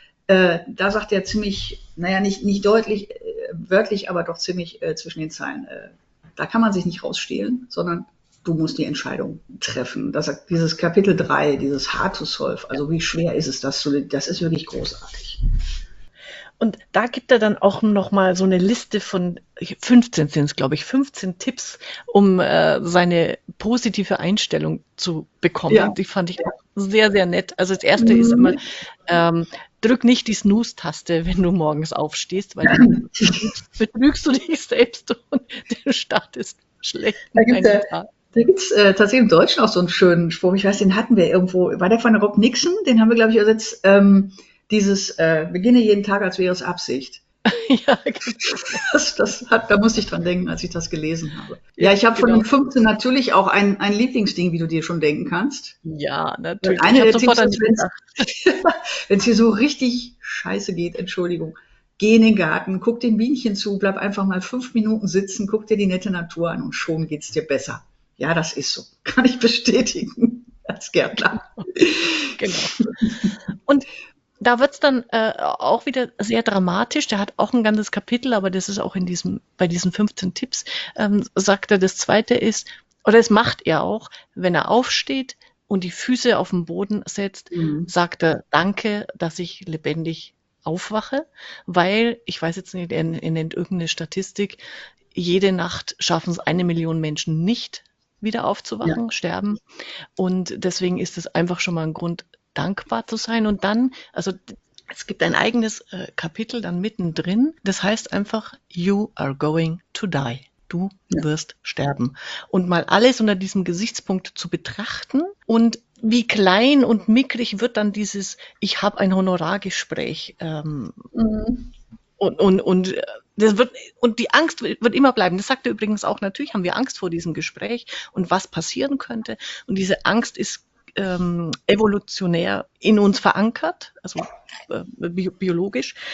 Äh, da sagt er ziemlich, naja, nicht, nicht deutlich, äh, wörtlich, aber doch ziemlich äh, zwischen den Zeilen. Äh, da kann man sich nicht rausstehlen, sondern du musst die Entscheidung treffen. Das, dieses Kapitel drei, dieses Hard to Solve, also wie schwer ist es, das zu, das ist wirklich großartig. Und da gibt er dann auch noch mal so eine Liste von fünfzehn sind es, glaube ich, fünfzehn Tipps, um äh, seine positive Einstellung zu bekommen. Ja. Die fand ich auch sehr, sehr nett. Also das erste mhm. ist immer, ähm, drück nicht die Snooze-Taste, wenn du morgens aufstehst, weil dann betrügst du dich selbst und der Start ist schlecht. Da gibt es da gibt's, äh, tatsächlich im Deutschen auch so einen schönen Spruch. Ich weiß, den hatten wir irgendwo. War der von Rob Nixon? Den haben wir, glaube ich, übersetzt. Ähm, Dieses äh, beginne jeden Tag, als wäre es Absicht. Ja, genau. Das, das hat, da musste ich dran denken, als ich das gelesen habe. Ja, ich habe genau. von den fünfzehn natürlich auch ein, ein Lieblingsding, wie du dir schon denken kannst. Ja, natürlich. Eine der Tipps ist, wenn es dir so richtig scheiße geht, Entschuldigung, geh in den Garten, guck den Bienchen zu, bleib einfach mal fünf Minuten sitzen, guck dir die nette Natur an und schon geht's dir besser. Ja, das ist so. Kann ich bestätigen. Als Gärtner. Genau. Und da wird's dann äh, auch wieder sehr dramatisch. Der hat auch ein ganzes Kapitel, aber das ist auch in diesem, bei diesen fünfzehn Tipps, ähm, sagt er, das zweite ist, oder das macht er auch, wenn er aufsteht und die Füße auf den Boden setzt, mhm. sagt er, danke, dass ich lebendig aufwache, weil, ich weiß jetzt nicht, er, er nennt irgendeine Statistik, jede Nacht schaffen es eine Million Menschen nicht, wieder aufzuwachen, ja. sterben. Und deswegen ist es einfach schon mal ein Grund, dankbar zu sein. Und dann, also es gibt ein eigenes äh, Kapitel dann mittendrin, das heißt einfach, you are going to die. Du ja. wirst sterben. Und mal alles unter diesem Gesichtspunkt zu betrachten und wie klein und mickrig wird dann dieses, ich habe ein Honorargespräch ähm, mhm. und, und, und das wird, und die Angst wird immer bleiben. Das sagt er übrigens auch, natürlich haben wir Angst vor diesem Gespräch und was passieren könnte. Und diese Angst ist ähm, evolutionär in uns verankert, also äh, bi- biologisch.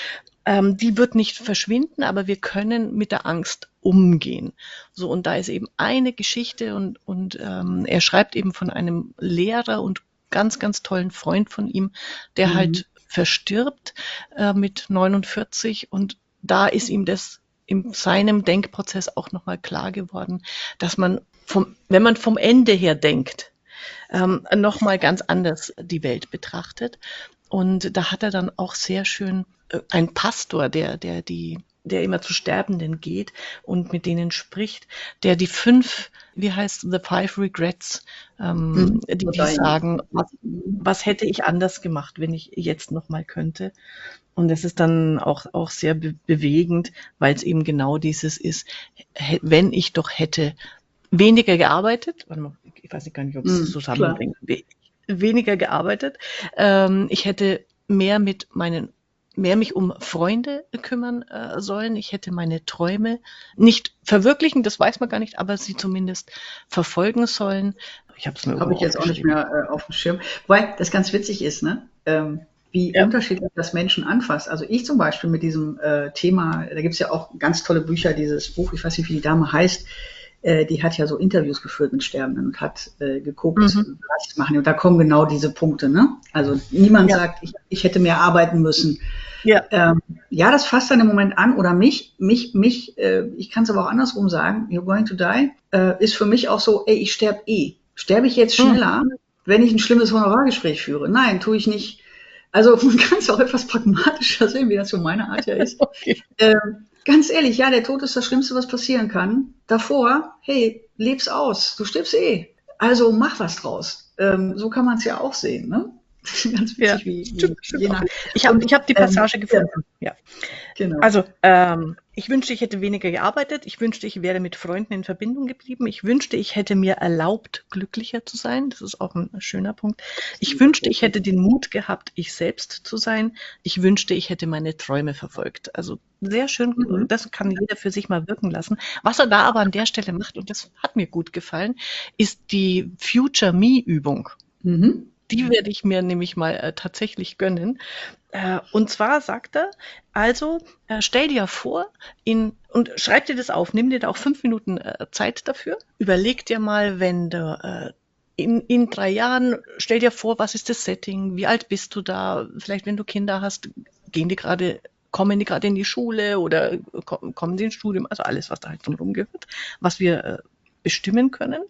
ähm, die wird nicht verschwinden, aber wir können mit der Angst umgehen. So, und da ist eben eine Geschichte und, und ähm, er schreibt eben von einem Lehrer und ganz, ganz tollen Freund von ihm, der Mhm. halt verstirbt äh, mit neunundvierzig und da ist ihm das in seinem Denkprozess auch nochmal klar geworden, dass man vom, wenn man vom Ende her denkt, ähm, nochmal ganz anders die Welt betrachtet. Und da hat er dann auch sehr schön äh, ein Pastor, der, der die, der immer zu Sterbenden geht und mit denen spricht, der die fünf, wie heißt The Five Regrets, ähm, Mhm. die, die Total. sagen, was, was hätte ich anders gemacht, wenn ich jetzt nochmal könnte. Und das ist dann auch, auch sehr be bewegend, weil es eben genau dieses ist, hä- wenn ich doch hätte weniger gearbeitet, warte mal, ich weiß nicht gar nicht, ob es Mhm. Klar. zusammenbringt, we- weniger gearbeitet, ähm, ich hätte mehr mit meinen, mehr mich um Freunde kümmern äh, sollen, ich hätte meine Träume nicht verwirklichen, das weiß man gar nicht, aber sie zumindest verfolgen sollen. Ich habe es mir Habe irgendwo ich jetzt auch nicht aufgeschrieben. mehr äh, auf dem Schirm. Weil das ganz witzig ist, ne? Ähm, wie Ja. unterschiedlich das Menschen anfasst. Also ich zum Beispiel mit diesem äh, Thema, da gibt es ja auch ganz tolle Bücher, dieses Buch, ich weiß nicht, wie die Dame heißt, äh, die hat ja so Interviews geführt mit Sterbenden und hat äh, geguckt, Mhm. was machen die. Und da kommen genau diese Punkte, ne? Also niemand Ja. sagt, ich, ich hätte mehr arbeiten müssen. Ja. Ähm, ja, das fasst dann im Moment an. Oder mich, mich, mich, äh, ich kann es aber auch andersrum sagen, you're going to die, äh, ist für mich auch so, ey, ich sterbe eh. Sterbe ich jetzt schneller, Mhm. wenn ich ein schlimmes Honorargespräch führe? Nein, tue ich nicht. Also man kann es auch etwas pragmatischer sehen, wie das so meine Art ja ist. Okay. Ähm, ganz ehrlich, ja, der Tod ist das Schlimmste, was passieren kann. Davor, hey, leb's aus. Du stirbst eh. Also mach was draus. Ähm, so kann man es ja auch sehen, ne? Ganz Ja, witzig, wie, stimmt, wie stimmt je auch. nach. Ich habe Und ich hab die ähm, Passage ja, gefunden. Ja. genau. Also, ähm, ich wünschte, ich hätte weniger gearbeitet. Ich wünschte, ich wäre mit Freunden in Verbindung geblieben. Ich wünschte, ich hätte mir erlaubt, glücklicher zu sein. Das ist auch ein schöner Punkt. Ich wünschte, ich hätte den Mut gehabt, ich selbst zu sein. Ich wünschte, ich hätte meine Träume verfolgt. Also sehr schön, Mhm. das kann jeder für sich mal wirken lassen. Was er da aber an der Stelle macht, und das hat mir gut gefallen, ist die Future Me-Übung. Mhm. Die werde ich mir nämlich mal äh, tatsächlich gönnen. Äh, und zwar sagt er, also äh, stell dir vor, in, und schreib dir das auf, nimm dir da auch fünf Minuten äh, Zeit dafür. Überleg dir mal, wenn du äh, in, in drei Jahren, stell dir vor, was ist das Setting, wie alt bist du da, vielleicht wenn du Kinder hast, gehen die gerade, kommen die gerade in die Schule oder kommen, kommen sie ins Studium, also alles, was da halt drum gehört, was wir äh, bestimmen können.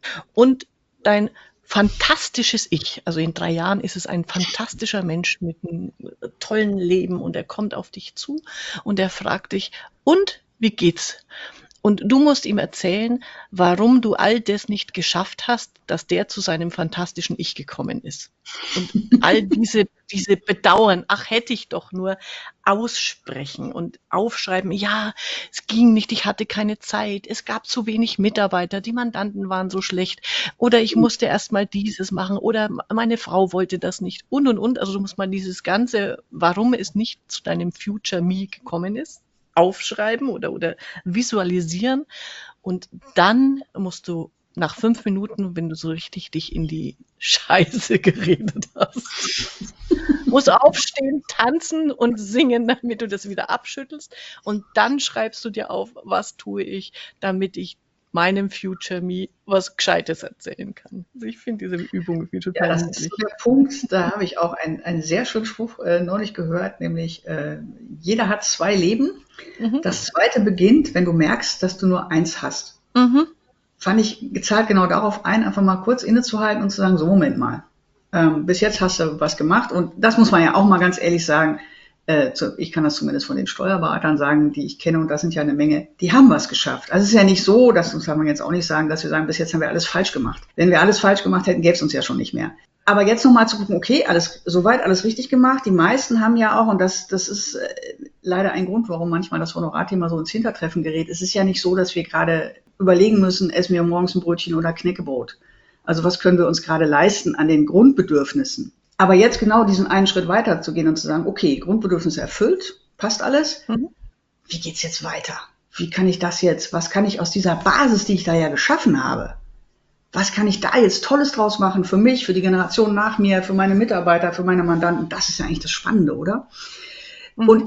Und dein fantastisches Ich, also in drei Jahren ist es ein fantastischer Mensch mit einem tollen Leben und er kommt auf dich zu und er fragt dich, und wie geht's? Und du musst ihm erzählen, warum du all das nicht geschafft hast, dass der zu seinem fantastischen Ich gekommen ist. Und all diese, diese Bedauern, ach, hätte ich doch nur, aussprechen und aufschreiben, ja, es ging nicht, ich hatte keine Zeit, es gab zu wenig Mitarbeiter, die Mandanten waren so schlecht oder ich musste erst mal dieses machen oder meine Frau wollte das nicht und und und. Also du musst mal dieses ganze, warum es nicht zu deinem Future Me gekommen ist, aufschreiben oder, oder visualisieren und dann musst du nach fünf Minuten, wenn du so richtig dich in die Scheiße geredet hast, musst du aufstehen, tanzen und singen, damit du das wieder abschüttelst. Und dann schreibst du dir auf, was tue ich, damit ich meinem Future Me was Gescheites erzählen kann. Also ich finde diese Übung irgendwie Ja, total das ist niedlich. so der Punkt, da habe ich auch einen, einen sehr schönen Spruch äh, neulich gehört, nämlich äh, jeder hat zwei Leben. Mhm. Das zweite beginnt, wenn du merkst, dass du nur eins hast. Mhm. Fand ich gezahlt genau darauf ein, einfach mal kurz innezuhalten und zu sagen, so Moment mal, ähm, bis jetzt hast du was gemacht und das muss man ja auch mal ganz ehrlich sagen, äh, zu, ich kann das zumindest von den Steuerberatern sagen, die ich kenne und das sind ja eine Menge, die haben was geschafft. Also es ist ja nicht so, das muss man jetzt auch nicht sagen, dass wir sagen, bis jetzt haben wir alles falsch gemacht. Wenn wir alles falsch gemacht hätten, gäbe es uns ja schon nicht mehr. Aber jetzt nochmal zu gucken, okay, alles soweit, alles richtig gemacht. Die meisten haben ja auch, und das, das ist äh, leider ein Grund, warum manchmal das Honorarthema so ins Hintertreffen gerät. Es ist ja nicht so, dass wir gerade überlegen müssen, essen wir morgens ein Brötchen oder Knäckebrot. Also was können wir uns gerade leisten an den Grundbedürfnissen? Aber jetzt genau diesen einen Schritt weiter zu gehen und zu sagen, okay, Grundbedürfnisse erfüllt, passt alles. Mhm. Wie geht's jetzt weiter? Wie kann ich das jetzt, was kann ich aus dieser Basis, die ich da ja geschaffen habe, was kann ich da jetzt Tolles draus machen für mich, für die Generation nach mir, für meine Mitarbeiter, für meine Mandanten? Das ist ja eigentlich das Spannende, oder? Mhm. Und ich finde es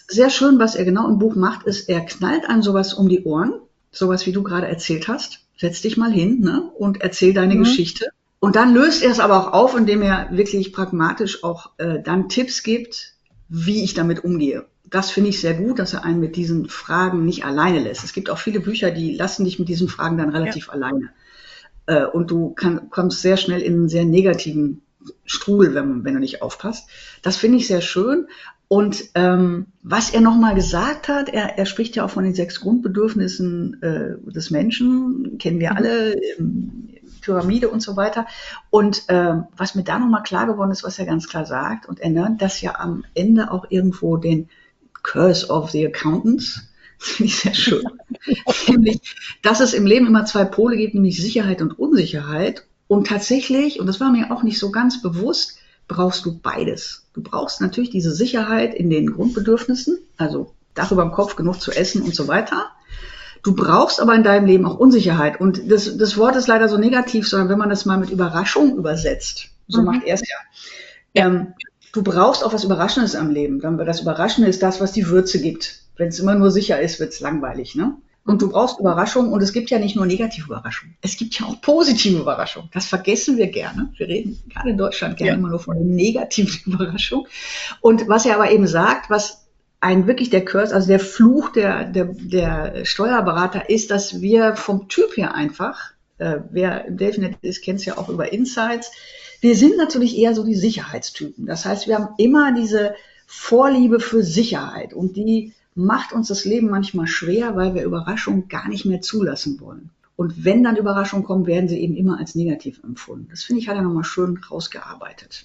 sehr schön, was er genau im Buch macht, ist, er knallt einem sowas um die Ohren, sowas wie du gerade erzählt hast. Setz dich mal hin, ne, und erzähl deine Mhm. Geschichte. Und dann löst er es aber auch auf, indem er wirklich pragmatisch auch äh, dann Tipps gibt, wie ich damit umgehe. Das finde ich sehr gut, dass er einen mit diesen Fragen nicht alleine lässt. Es gibt auch viele Bücher, die lassen dich mit diesen Fragen dann relativ ja. alleine. Äh, und du kann, kommst sehr schnell in einen sehr negativen Strudel, wenn, wenn du nicht aufpasst. Das finde ich sehr schön. Und ähm, was er nochmal gesagt hat, er, er spricht ja auch von den sechs Grundbedürfnissen äh, des Menschen, kennen wir alle, ähm, Pyramide und so weiter. Und ähm, was mir da nochmal klar geworden ist, was er ganz klar sagt, und er nennt das ja am Ende auch irgendwo den Curse of the Accountants. Das finde ich sehr schön. Nämlich, dass es im Leben immer zwei Pole gibt, nämlich Sicherheit und Unsicherheit. Und tatsächlich, und das war mir auch nicht so ganz bewusst, brauchst du beides. Du brauchst natürlich diese Sicherheit in den Grundbedürfnissen, also Dach über dem Kopf, genug zu essen und so weiter. Du brauchst aber in deinem Leben auch Unsicherheit. Und das, das Wort ist leider so negativ, sondern wenn man das mal mit Überraschung übersetzt, so mhm. macht er es ja. Ähm, du brauchst auch was Überraschendes am Leben. Das Überraschende ist das, was die Würze gibt. Wenn es immer nur sicher ist, wird es langweilig, ne? Und du brauchst Überraschung, und es gibt ja nicht nur negative Überraschungen, es gibt ja auch positive Überraschungen. Das vergessen wir gerne. Wir reden gerade in Deutschland gerne ja. immer nur von den negativen Überraschungen. Und was er aber eben sagt, was ein wirklich der Curse, also der Fluch der, der, der Steuerberater ist, dass wir vom Typ her einfach, äh, wer im Delphinet ist, kennt es ja auch über Insights, wir sind natürlich eher so die Sicherheitstypen. Das heißt, wir haben immer diese Vorliebe für Sicherheit, und die macht uns das Leben manchmal schwer, weil wir Überraschungen gar nicht mehr zulassen wollen. Und wenn dann Überraschungen kommen, werden sie eben immer als negativ empfunden. Das finde ich, hat er nochmal schön rausgearbeitet.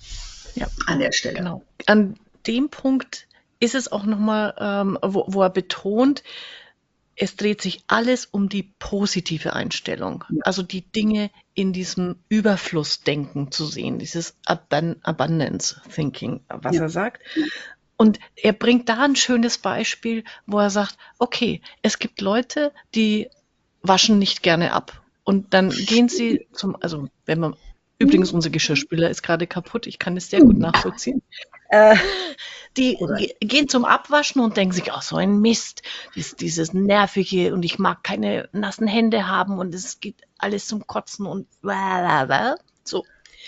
Ja, an der Stelle. Genau. An dem Punkt ist es auch nochmal, ähm, wo, wo er betont, es dreht sich alles um die positive Einstellung. Ja. Also die Dinge in diesem Überflussdenken zu sehen, dieses Abund- Abundance Thinking, was ja. er sagt. Und er bringt da ein schönes Beispiel, wo er sagt, okay, es gibt Leute, die waschen nicht gerne ab. Und dann gehen sie zum, also wenn man, übrigens unser Geschirrspüler ist gerade kaputt, ich kann das sehr gut nachvollziehen. Äh, die ge- gehen zum Abwaschen und denken sich, oh, so ein Mist, dies, dieses Nervige, und ich mag keine nassen Hände haben und es geht alles zum Kotzen und so.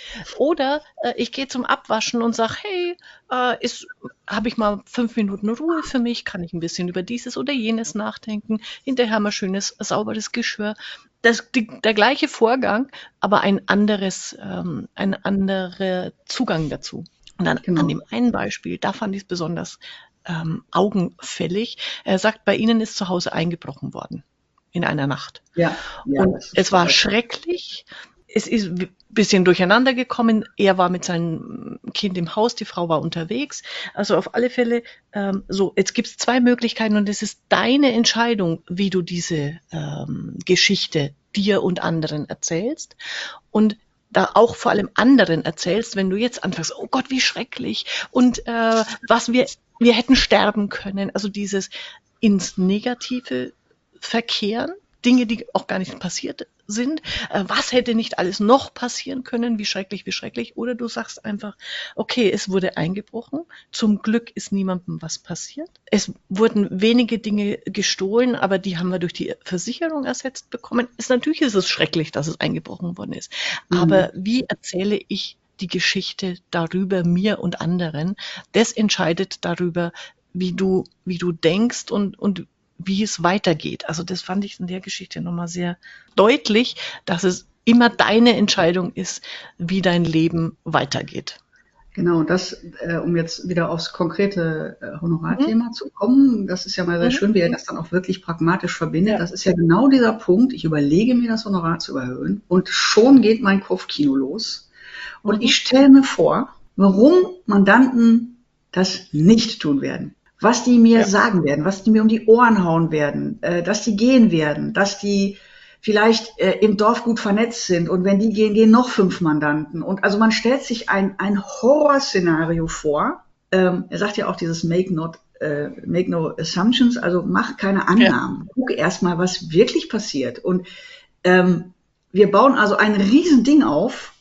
Oder äh, ich gehe zum Abwaschen und sage, hey, äh, habe ich mal fünf Minuten Ruhe für mich, kann ich ein bisschen über dieses oder jenes nachdenken, hinterher haben wir schönes, sauberes Geschirr. Das, die, der gleiche Vorgang, aber ein anderes, ähm, ein anderer Zugang dazu. Und dann genau. An dem einen Beispiel, da fand ich es besonders ähm, augenfällig. Er sagt, bei Ihnen ist zu Hause eingebrochen worden in einer Nacht. Ja, ja, und es war schrecklich. Es ist ein bisschen durcheinander gekommen. Er war mit seinem Kind im Haus, die Frau war unterwegs. Also auf alle Fälle, ähm, so, jetzt gibt es zwei Möglichkeiten, und es ist deine Entscheidung, wie du diese ähm, Geschichte dir und anderen erzählst. Und da auch vor allem anderen erzählst, wenn du jetzt anfängst, oh Gott, wie schrecklich, und äh, was wir, wir hätten sterben können. Also dieses ins Negative verkehren, Dinge, die auch gar nicht passiert sind. Äh, was hätte nicht alles noch passieren können? Wie schrecklich, wie schrecklich. Oder du sagst einfach, okay, es wurde eingebrochen. Zum Glück ist niemandem was passiert. Es wurden wenige Dinge gestohlen, aber die haben wir durch die Versicherung ersetzt bekommen. Ist, natürlich ist es schrecklich, dass es eingebrochen worden ist. Mhm. Aber wie erzähle ich die Geschichte darüber, mir und anderen? Das entscheidet darüber, wie du, wie du denkst und, und wie es weitergeht. Also das fand ich in der Geschichte nochmal sehr deutlich, dass es immer deine Entscheidung ist, wie dein Leben weitergeht. Genau, das, äh, um jetzt wieder aufs konkrete äh, Honorarthema mhm. zu kommen, das ist ja mal sehr mhm. schön, wie er das dann auch wirklich pragmatisch verbindet. Ja. Das ist ja genau dieser Punkt, ich überlege mir, das Honorar zu erhöhen, und schon geht mein Kopfkino los. Und mhm. ich stelle mir vor, warum Mandanten das nicht tun werden. Was die mir ja. sagen werden, was die mir um die Ohren hauen werden, äh, dass die gehen werden, dass die vielleicht äh, im Dorf gut vernetzt sind, und wenn die gehen, gehen noch fünf Mandanten. Und also man stellt sich ein, ein Horrorszenario vor. Ähm, er sagt ja auch dieses Make not, äh, make no assumptions, also mach keine Annahmen. Ja. Guck erst mal, was wirklich passiert. Und ähm, wir bauen also ein Riesending auf,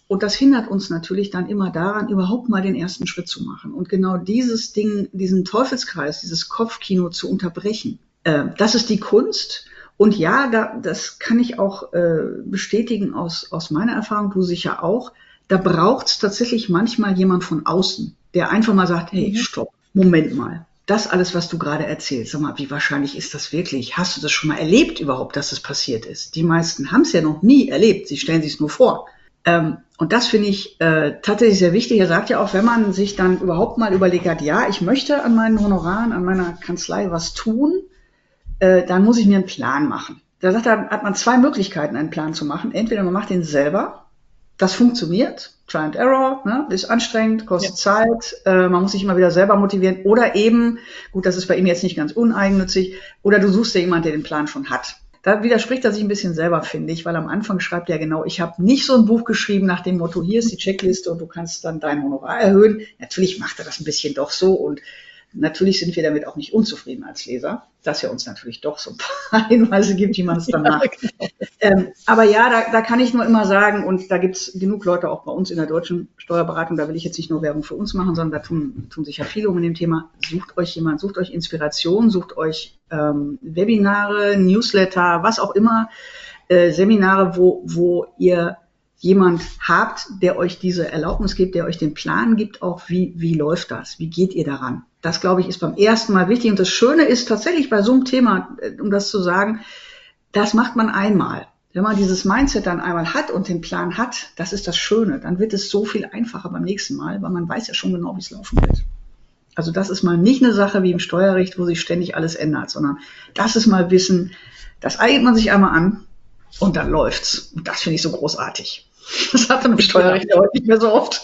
Und das hindert uns natürlich dann immer daran, überhaupt mal den ersten Schritt zu machen. Und genau dieses Ding, diesen Teufelskreis, dieses Kopfkino zu unterbrechen, äh, das ist die Kunst. Und ja, da, das kann ich auch äh, bestätigen aus, aus meiner Erfahrung, du sicher auch. Da braucht es tatsächlich manchmal jemand von außen, der einfach mal sagt, hey, stopp, Moment mal. Das alles, was du gerade erzählst, sag mal, wie wahrscheinlich ist das wirklich? Hast du das schon mal erlebt überhaupt, dass das passiert ist? Die meisten haben es ja noch nie erlebt. Sie stellen sich es nur vor. Ähm, und das finde ich äh, tatsächlich sehr wichtig. Er sagt ja auch, wenn man sich dann überhaupt mal überlegt hat, ja, ich möchte an meinen Honoraren, an meiner Kanzlei was tun, äh, dann muss ich mir einen Plan machen. Da sagt er, hat man zwei Möglichkeiten, einen Plan zu machen. Entweder man macht den selber, das funktioniert, Try and Error, ne, ist anstrengend, kostet ja. Zeit, äh, man muss sich immer wieder selber motivieren. Oder eben, gut, das ist bei ihm jetzt nicht ganz uneigennützig, oder du suchst dir jemanden, der den Plan schon hat. Da widerspricht er sich ein bisschen selber, finde ich, weil am Anfang schreibt er genau, ich habe nicht so ein Buch geschrieben nach dem Motto, hier ist die Checkliste und du kannst dann dein Honorar erhöhen. Natürlich macht er das ein bisschen doch so und natürlich sind wir damit auch nicht unzufrieden als Leser, dass er uns natürlich doch so ein paar Hinweise gibt, wie man es dann macht. Ja, genau. ähm, aber ja, da, da kann ich nur immer sagen, und da gibt es genug Leute auch bei uns in der deutschen Steuerberatung, da will ich jetzt nicht nur Werbung für uns machen, sondern da tun, tun sich ja viele um in dem Thema. Sucht euch jemand, sucht euch Inspiration, sucht euch ähm, Webinare, Newsletter, was auch immer, äh, Seminare, wo, wo ihr jemand habt, der euch diese Erlaubnis gibt, der euch den Plan gibt, auch wie, wie läuft das, wie geht ihr daran? Das, glaube ich, ist beim ersten Mal wichtig. Und das Schöne ist tatsächlich bei so einem Thema, um das zu sagen, das macht man einmal. Wenn man dieses Mindset dann einmal hat und den Plan hat, das ist das Schöne, dann wird es so viel einfacher beim nächsten Mal, weil man weiß ja schon genau, wie es laufen wird. Also das ist mal nicht eine Sache wie im Steuerrecht, wo sich ständig alles ändert, sondern das ist mal Wissen, das eignet man sich einmal an und dann läuft's. Und das finde ich so großartig. Das hat man im Steuerrecht ja heute nicht mehr so oft.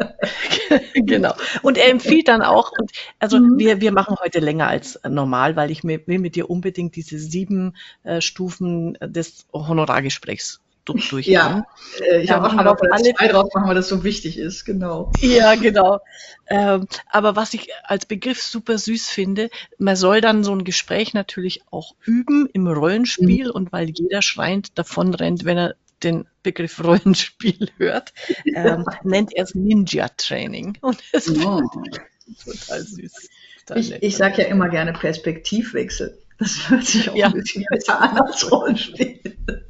Genau. Und er empfiehlt dann auch, und also mhm. wir, wir machen heute länger als normal, weil ich mir, will mit dir unbedingt diese sieben äh, Stufen des Honorargesprächs durchgehen. Ja, äh, ich ja, habe auch aber auf alle zwei drauf machen, weil das so wichtig ist, genau. Ja, genau. Ähm, aber was ich als Begriff super süß finde, man soll dann so ein Gespräch natürlich auch üben im Rollenspiel mhm. und weil jeder schreiend davonrennt, wenn er den Begriff Rollenspiel hört, ähm, nennt er es Ninja-Training. Und das oh. finde ich total süß. Total ich ich sage ja immer gerne Perspektivwechsel. Das hört sich auch ja. ein bisschen besser an als Rollenspiel.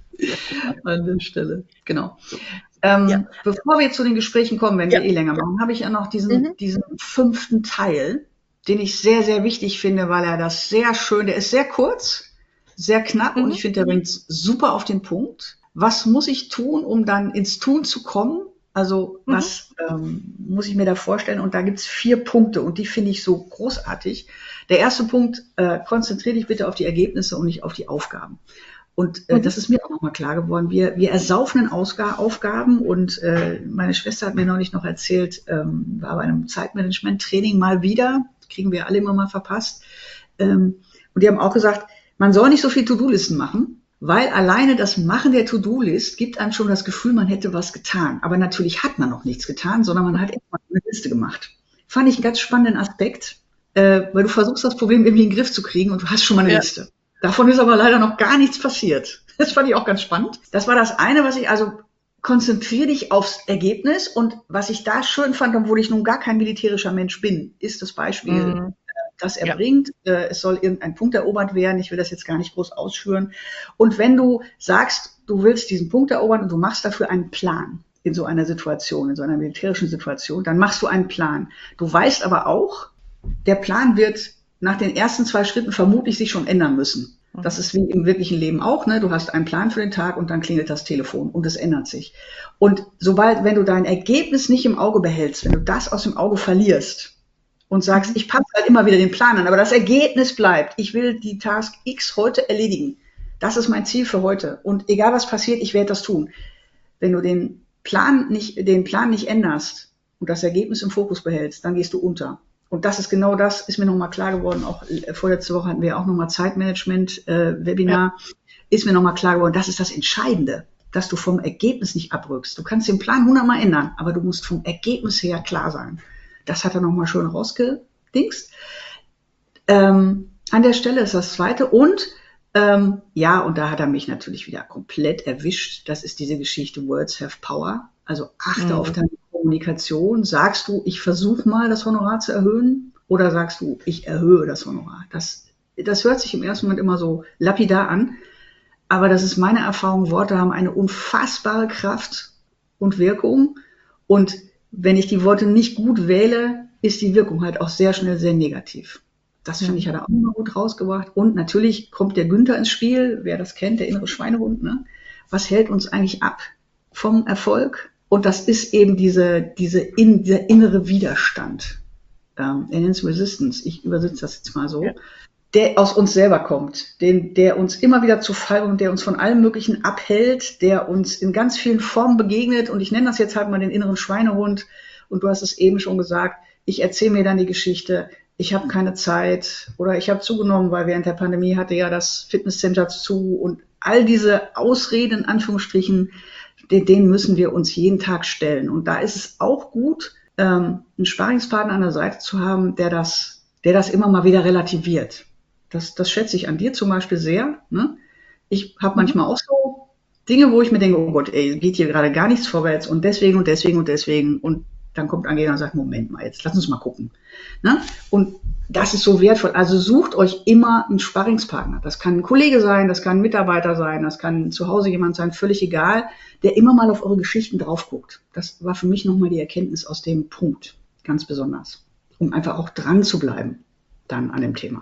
An der Stelle. Genau. Ähm, ja. Bevor wir zu den Gesprächen kommen, wenn ja. wir eh länger machen, habe ich ja noch diesen, mhm. diesen fünften Teil, den ich sehr, sehr wichtig finde, weil er das sehr schön, der ist sehr kurz, sehr knapp mhm. und ich finde, der bringt es super auf den Punkt. Was muss ich tun, um dann ins Tun zu kommen? Also mhm. was ähm, muss ich mir da vorstellen? Und da gibt es vier Punkte und die finde ich so großartig. Der erste Punkt, äh, konzentriere dich bitte auf die Ergebnisse und nicht auf die Aufgaben. Und äh, mhm. das ist mir auch nochmal klar geworden. Wir, wir ersaufen in Ausg- Aufgaben und äh, meine Schwester hat mir neulich noch erzählt, ähm, war bei einem Zeitmanagement-Training mal wieder, kriegen wir alle immer mal verpasst. Ähm, und die haben auch gesagt, man soll nicht so viel To-Do-Listen machen, weil alleine das Machen der To-Do-List gibt einem schon das Gefühl, man hätte was getan. Aber natürlich hat man noch nichts getan, sondern man hat erstmal eine Liste gemacht. Fand ich einen ganz spannenden Aspekt, äh, weil du versuchst, das Problem irgendwie in den Griff zu kriegen und du hast schon mal eine ja. Liste. Davon ist aber leider noch gar nichts passiert. Das fand ich auch ganz spannend. Das war das eine, was ich, also konzentriere dich aufs Ergebnis. Und was ich da schön fand, obwohl ich nun gar kein militärischer Mensch bin, ist das Beispiel, mhm. das er ja. bringt. Es soll irgendein Punkt erobert werden. Ich will das jetzt gar nicht groß ausführen. Und wenn du sagst, du willst diesen Punkt erobern und du machst dafür einen Plan in so einer Situation, in so einer militärischen Situation, dann machst du einen Plan. Du weißt aber auch, der Plan wird nach den ersten zwei Schritten vermutlich sich schon ändern müssen. Das ist wie im wirklichen Leben auch, ne? Du hast einen Plan für den Tag und dann klingelt das Telefon und es ändert sich. Und sobald, wenn du dein Ergebnis nicht im Auge behältst, wenn du das aus dem Auge verlierst und sagst, ich passe halt immer wieder den Plan an, aber das Ergebnis bleibt, ich will die Task X heute erledigen. Das ist mein Ziel für heute. Und egal was passiert, ich werde das tun. Wenn du den Plan nicht, den Plan nicht änderst und das Ergebnis im Fokus behältst, dann gehst du unter. Und das ist genau das, ist mir nochmal klar geworden, auch vorletzte Woche hatten wir auch nochmal Zeitmanagement-Webinar, äh, ja. ist mir nochmal klar geworden, das ist das Entscheidende, dass du vom Ergebnis nicht abrückst. Du kannst den Plan hundertmal ändern, aber du musst vom Ergebnis her klar sein. Das hat er nochmal schön rausgedingst. Ähm, an der Stelle ist das Zweite. Und ähm, ja, und da hat er mich natürlich wieder komplett erwischt. Das ist diese Geschichte Words have Power. Also achte auf Mhm. deine Kommunikation. Sagst du, ich versuche mal das Honorar zu erhöhen, oder sagst du, ich erhöhe das Honorar? Das, das hört sich im ersten Moment immer so lapidar an, aber das ist meine Erfahrung. Worte haben eine unfassbare Kraft und Wirkung. Und wenn ich die Worte nicht gut wähle, ist die Wirkung halt auch sehr schnell sehr negativ. Das finde ich, Mhm. hat er auch immer gut rausgebracht. Und natürlich kommt der Günther ins Spiel, wer das kennt, der innere Schweinehund. Ne? Was hält uns eigentlich ab vom Erfolg? Und das ist eben diese, diese in, dieser innere Widerstand. Ähm, er nennt es Resistance. Ich übersetze das jetzt mal Ja. so. Der aus uns selber kommt, den, der uns immer wieder zu Fall und der uns von allem Möglichen abhält, der uns in ganz vielen Formen begegnet. Und ich nenne das jetzt halt mal den inneren Schweinehund. Und du hast es eben schon gesagt, ich erzähle mir dann die Geschichte, ich habe keine Zeit oder ich habe zugenommen, weil während der Pandemie hatte ja das Fitnesscenter zu, und all diese Ausreden, in Anführungsstrichen, denen müssen wir uns jeden Tag stellen. Und da ist es auch gut, ähm, einen Sparingspartner an der Seite zu haben, der das, der das immer mal wieder relativiert. Das, das schätze ich an dir zum Beispiel sehr. Ne? Ich habe Mhm. manchmal auch so Dinge, wo ich mir denke, oh Gott, ey, geht hier gerade gar nichts vorwärts und deswegen und deswegen und deswegen. Und dann kommt Angela und sagt, Moment mal, jetzt lass uns mal gucken. Ne? Und das ist so wertvoll. Also sucht euch immer einen Sparringspartner. Das kann ein Kollege sein, das kann ein Mitarbeiter sein, das kann zu Hause jemand sein, völlig egal, der immer mal auf eure Geschichten drauf guckt. Das war für mich nochmal die Erkenntnis aus dem Punkt, ganz besonders, um einfach auch dran zu bleiben dann an dem Thema.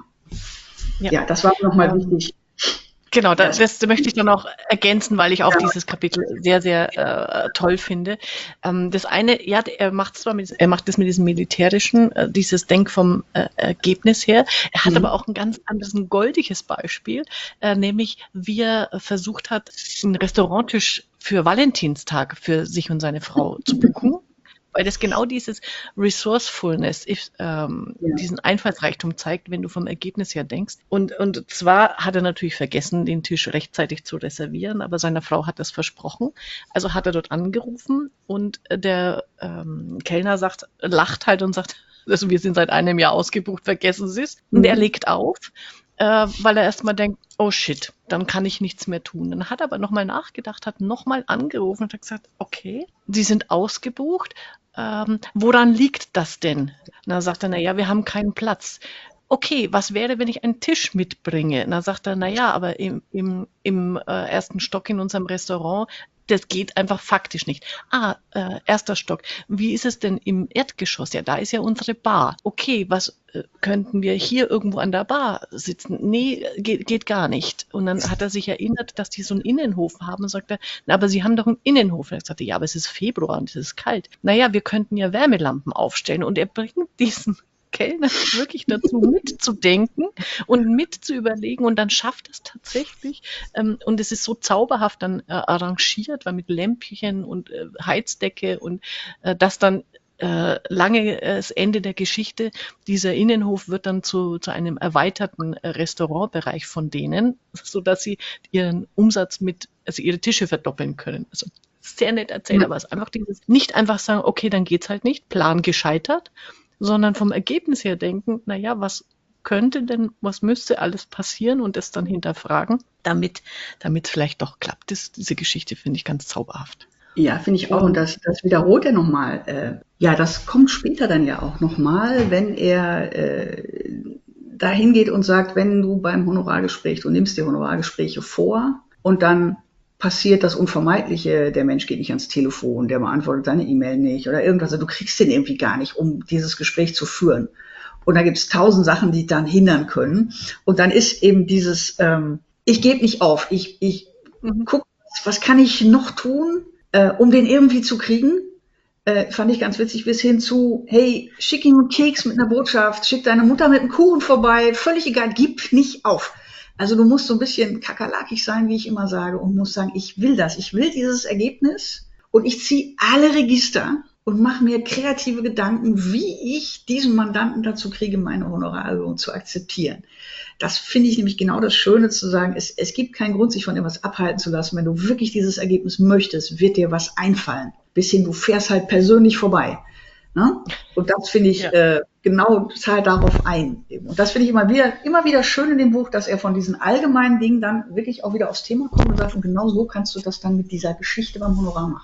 Ja. Ja, das war nochmal Ähm, wichtig. Genau, da, Das, das möchte ich dann auch ergänzen, weil ich auch ja, dieses Kapitel sehr, sehr äh, toll finde. Ähm, das eine, ja, er macht zwar mit, er macht das mit diesem militärischen, äh, dieses Denk vom äh, Ergebnis her. Er hat aber mhm. auch ein ganz anderes, ein goldiges Beispiel, äh, nämlich wie er versucht hat, einen Restauranttisch für Valentinstag für sich und seine Frau zu buchen. Weil das genau dieses Resourcefulness, if, ähm, Ja. diesen Einfallsreichtum zeigt, wenn du vom Ergebnis her denkst. Und, und zwar hat er natürlich vergessen, den Tisch rechtzeitig zu reservieren, aber seiner Frau hat das versprochen. Also hat er dort angerufen und der ähm, Kellner sagt, lacht halt und sagt, also wir sind seit einem Jahr ausgebucht, vergessen Sie es. Und er Mhm. legt auf, äh, weil er erstmal denkt, oh shit, dann kann ich nichts mehr tun. Dann hat er aber nochmal nachgedacht, hat nochmal angerufen und hat gesagt, okay, Sie sind ausgebucht, ähm, woran liegt das denn? Und dann sagt er, naja, wir haben keinen Platz. Okay, was wäre, wenn ich einen Tisch mitbringe? Und dann sagt er, naja, aber im, im, im äh, ersten Stock in unserem Restaurant, das geht einfach faktisch nicht. Ah, äh, erster Stock. Wie ist es denn im Erdgeschoss? Ja, da ist ja unsere Bar. Okay, was äh, könnten wir hier irgendwo an der Bar sitzen? Nee, geht, geht gar nicht. Und dann hat er sich erinnert, dass die so einen Innenhof haben und sagt er, na, aber Sie haben doch einen Innenhof. Und er sagte, ja, aber es ist Februar und es ist kalt. Naja, wir könnten ja Wärmelampen aufstellen. Und er bringt diesen Kellner wirklich dazu mitzudenken und mit zu überlegen, und dann schafft es tatsächlich, ähm, und es ist so zauberhaft dann äh, arrangiert, weil mit Lämpchen und äh, Heizdecke und äh, das dann äh, lange äh, das Ende der Geschichte. Dieser Innenhof wird dann zu, zu einem erweiterten äh, Restaurantbereich von denen, sodass sie ihren Umsatz mit, also ihre Tische verdoppeln können. Also sehr nett erzählt, aber es ist einfach dieses, nicht einfach sagen, okay, dann geht's halt nicht, Plan gescheitert, sondern vom Ergebnis her denken, naja, was könnte denn, was müsste alles passieren und es dann hinterfragen, damit, damit vielleicht doch klappt. Das, diese Geschichte finde ich ganz zauberhaft. Ja, finde ich auch. Und Und das, das wiederholt er nochmal. Äh, ja, das kommt später dann ja auch nochmal, wenn er äh, dahin geht und sagt, wenn du beim Honorargespräch, du nimmst dir Honorargespräche vor und dann passiert das Unvermeidliche, der Mensch geht nicht ans Telefon, der beantwortet deine E-Mail nicht oder irgendwas. Also du kriegst den irgendwie gar nicht, um dieses Gespräch zu führen. Und da gibt es tausend Sachen, die dann hindern können. Und dann ist eben dieses, ähm, ich gebe nicht auf, ich, ich mhm. gucke, was kann ich noch tun, äh, um den irgendwie zu kriegen. Äh, fand ich ganz witzig, bis hin zu, hey, schick ihm einen Keks mit einer Botschaft, schick deine Mutter mit einem Kuchen vorbei, völlig egal, gib nicht auf. Also du musst so ein bisschen kakerlakig sein, wie ich immer sage, und musst sagen, ich will das, ich will dieses Ergebnis und ich ziehe alle Register und mache mir kreative Gedanken, wie ich diesen Mandanten dazu kriege, meine Honorarerhöhung zu akzeptieren. Das finde ich nämlich genau das Schöne zu sagen, es, es gibt keinen Grund, sich von irgendwas abhalten zu lassen. Wenn du wirklich dieses Ergebnis möchtest, wird dir was einfallen. Bis hin, du fährst halt persönlich vorbei. Ne? Und das finde ich, Ja. äh, genau zahlt darauf ein. Und das finde ich immer wieder, immer wieder schön in dem Buch, dass er von diesen allgemeinen Dingen dann wirklich auch wieder aufs Thema kommt und sagt, und genau so kannst du das dann mit dieser Geschichte beim Honorar machen.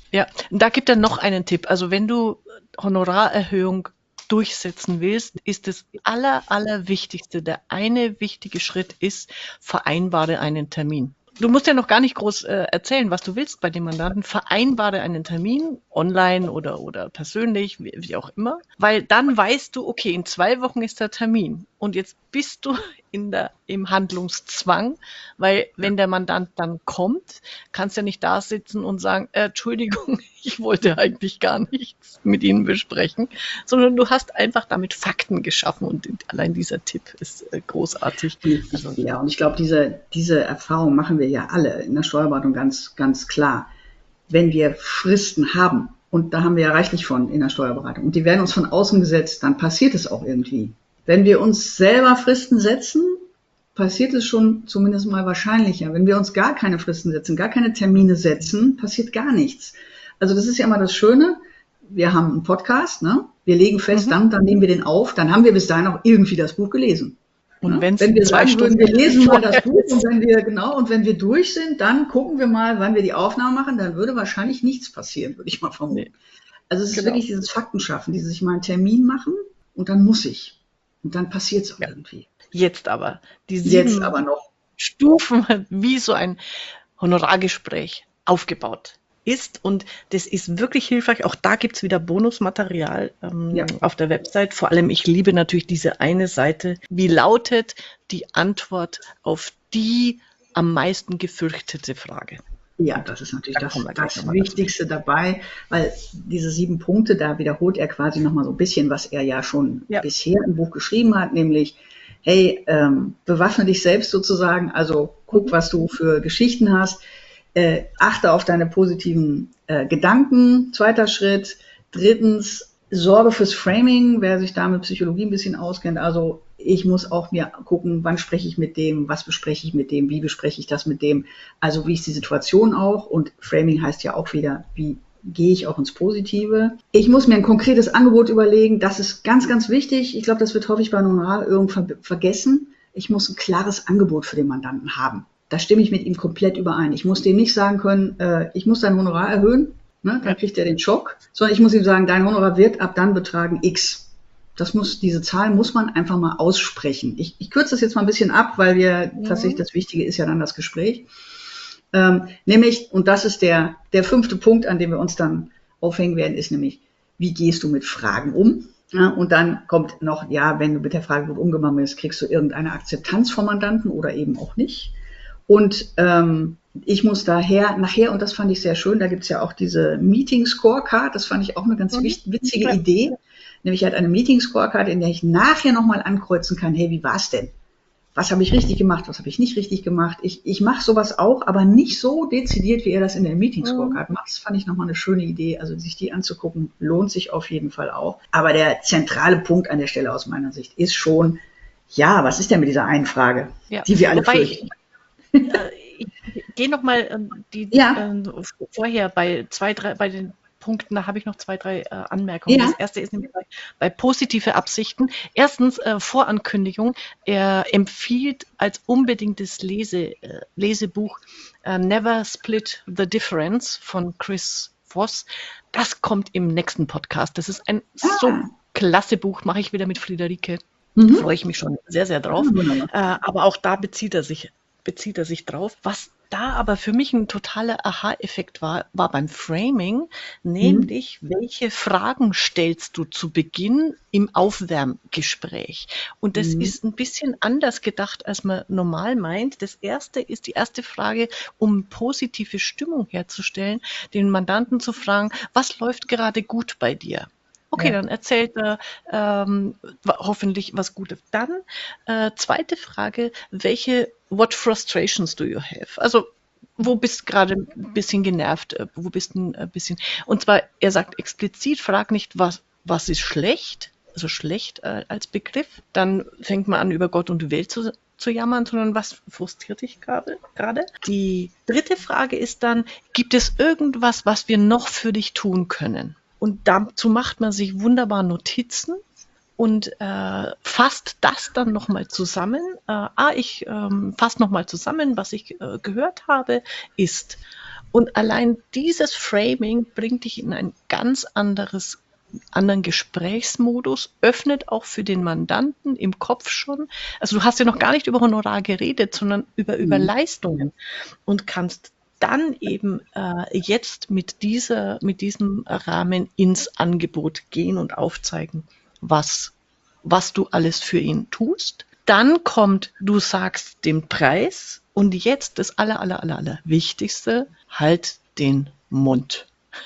Ja, und da gibt er noch einen Tipp. Also wenn du Honorarerhöhung durchsetzen willst, ist das aller, aller Wichtigste, der eine wichtige Schritt ist, vereinbare einen Termin. Du musst ja noch gar nicht groß äh, erzählen, was du willst bei dem Mandanten. Vereinbare einen Termin, online oder, oder persönlich, wie, wie auch immer, weil dann weißt du, okay, in zwei Wochen ist der Termin und jetzt bist du in der, im Handlungszwang, weil wenn der Mandant dann kommt, kannst du ja nicht da sitzen und sagen, äh, Entschuldigung, ich wollte eigentlich gar nichts mit Ihnen besprechen, sondern du hast einfach damit Fakten geschaffen und allein dieser Tipp ist äh, großartig. Also, ja, und ich glaube, diese, diese Erfahrung machen wir ja alle in der Steuerberatung ganz, ganz klar. Wenn wir Fristen haben, und da haben wir ja reichlich von in der Steuerberatung, und die werden uns von außen gesetzt, dann passiert es auch irgendwie. Wenn wir uns selber Fristen setzen, passiert es schon zumindest mal wahrscheinlicher. Wenn wir uns gar keine Fristen setzen, gar keine Termine setzen, passiert gar nichts. Also das ist ja immer das Schöne. Wir haben einen Podcast, ne? Wir legen fest, mhm. dann, dann nehmen wir den auf, dann haben wir bis dahin auch irgendwie das Buch gelesen. Und ne? wenn wir sagen Stunden würden, wir lesen mal das Buch und wenn wir, genau, und wenn wir durch sind, dann gucken wir mal, wann wir die Aufnahme machen, dann würde wahrscheinlich nichts passieren, würde ich mal vermuten. Nee. Also es ist genau. wirklich dieses Faktenschaffen, dieses sich mal einen Termin machen und dann muss ich. Und dann passiert es auch ja. irgendwie. Jetzt aber. Die Jetzt aber noch. Stufen, wie so ein Honorargespräch aufgebaut ist. Und das ist wirklich hilfreich. Auch da gibt es wieder Bonusmaterial ähm, ja. auf der Website. Vor allem, ich liebe natürlich diese eine Seite. Wie lautet die Antwort auf die am meisten gefürchtete Frage? Ja, das ist natürlich da das, das Wichtigste dazu. dabei, weil diese sieben Punkte, da wiederholt er quasi nochmal so ein bisschen, was er ja schon ja. bisher im Buch geschrieben hat, nämlich, hey, ähm, bewaffne dich selbst sozusagen, also guck, was du für Geschichten hast, äh, achte auf deine positiven äh, Gedanken, zweiter Schritt, drittens, sorge fürs Framing, wer sich da mit Psychologie ein bisschen auskennt, also ich muss auch mir gucken, wann spreche ich mit dem, was bespreche ich mit dem, wie bespreche ich das mit dem, also wie ist die Situation auch und Framing heißt ja auch wieder, wie gehe ich auch ins Positive. Ich muss mir ein konkretes Angebot überlegen, das ist ganz, ganz wichtig. Ich glaube, das wird häufig bei Honorarerhöhung ver- vergessen. Ich muss ein klares Angebot für den Mandanten haben. Da stimme ich mit ihm komplett überein. Ich muss dem nicht sagen können, äh, ich muss dein Honorar erhöhen, ne, dann kriegt er den Schock, sondern ich muss ihm sagen, dein Honorar wird ab dann betragen X. Das muss, diese Zahl muss man einfach mal aussprechen. Ich, ich kürze das jetzt mal ein bisschen ab, weil wir mhm. tatsächlich das Wichtige ist ja dann das Gespräch. Ähm, nämlich, und das ist der, der fünfte Punkt, an dem wir uns dann aufhängen werden, ist nämlich, wie gehst du mit Fragen um? Ja, und dann kommt noch, ja, wenn du mit der Frage gut umgegangen bist, kriegst du irgendeine Akzeptanz vom Mandanten oder eben auch nicht. Und ähm, ich muss daher, nachher, und das fand ich sehr schön, da gibt es ja auch diese Meeting-Scorecard, das fand ich auch eine ganz mhm. witzige ja. Idee. Nämlich halt eine Meeting-Scorecard, in der ich nachher nochmal ankreuzen kann, hey, wie war's denn? Was habe ich richtig gemacht, was habe ich nicht richtig gemacht? Ich, ich mache sowas auch, aber nicht so dezidiert, wie er das in der Meeting-Scorecard mhm. macht. Das fand ich nochmal eine schöne Idee. Also sich die anzugucken, lohnt sich auf jeden Fall auch. Aber der zentrale Punkt an der Stelle aus meiner Sicht ist schon, ja, was ist denn mit dieser einen Frage, ja. die wir alle Wobei fürchten? Ich, äh, ich gehe nochmal ähm, die ja. äh, vorher bei zwei, drei, bei den Punkten, da habe ich noch zwei, drei äh, Anmerkungen. Ja. Das erste ist nämlich bei, bei positive Absichten. Erstens, äh, Vorankündigung. Er empfiehlt als unbedingtes Lese, äh, Lesebuch äh, Never Split the Difference von Chris Voss. Das kommt im nächsten Podcast. Das ist ein ah. so klasse Buch, mache ich wieder mit Friederike. Mhm. Freue ich mich schon sehr, sehr drauf. Mhm. Äh, aber auch da bezieht er sich, bezieht er sich drauf. Was da aber für mich ein totaler Aha-Effekt war, war beim Framing, nämlich mhm. welche Fragen stellst du zu Beginn im Aufwärmgespräch? Und das mhm. ist ein bisschen anders gedacht, als man normal meint. Das erste ist die erste Frage, um positive Stimmung herzustellen, den Mandanten zu fragen, was läuft gerade gut bei dir? Okay, ja. Dann erzählt er ähm, hoffentlich was Gutes. Dann äh, zweite Frage, welche what frustrations do you have? Also wo bist du gerade ein bisschen genervt? Wo bist du ein bisschen? Und zwar, er sagt explizit, frag nicht, was was ist schlecht, also schlecht äh, als Begriff. Dann fängt man an, über Gott und die Welt zu zu jammern, sondern was frustriert dich gerade? gerade? Die dritte Frage ist dann, gibt es irgendwas, was wir noch für dich tun können? Und dazu macht man sich wunderbar Notizen und äh, fasst das dann nochmal zusammen. Äh, ah, ich ähm, fasse nochmal zusammen, was ich äh, gehört habe, ist. Und allein dieses Framing bringt dich in ein ganz anderes anderen Gesprächsmodus, öffnet auch für den Mandanten im Kopf schon. Also du hast ja noch gar nicht über Honorar geredet, sondern über, über Mhm. Leistungen und kannst dann eben äh, jetzt mit dieser, mit diesem Rahmen ins Angebot gehen und aufzeigen, was, was du alles für ihn tust. Dann kommt, du sagst den Preis und jetzt das aller, aller, aller, aller Wichtigste, halt den Mund.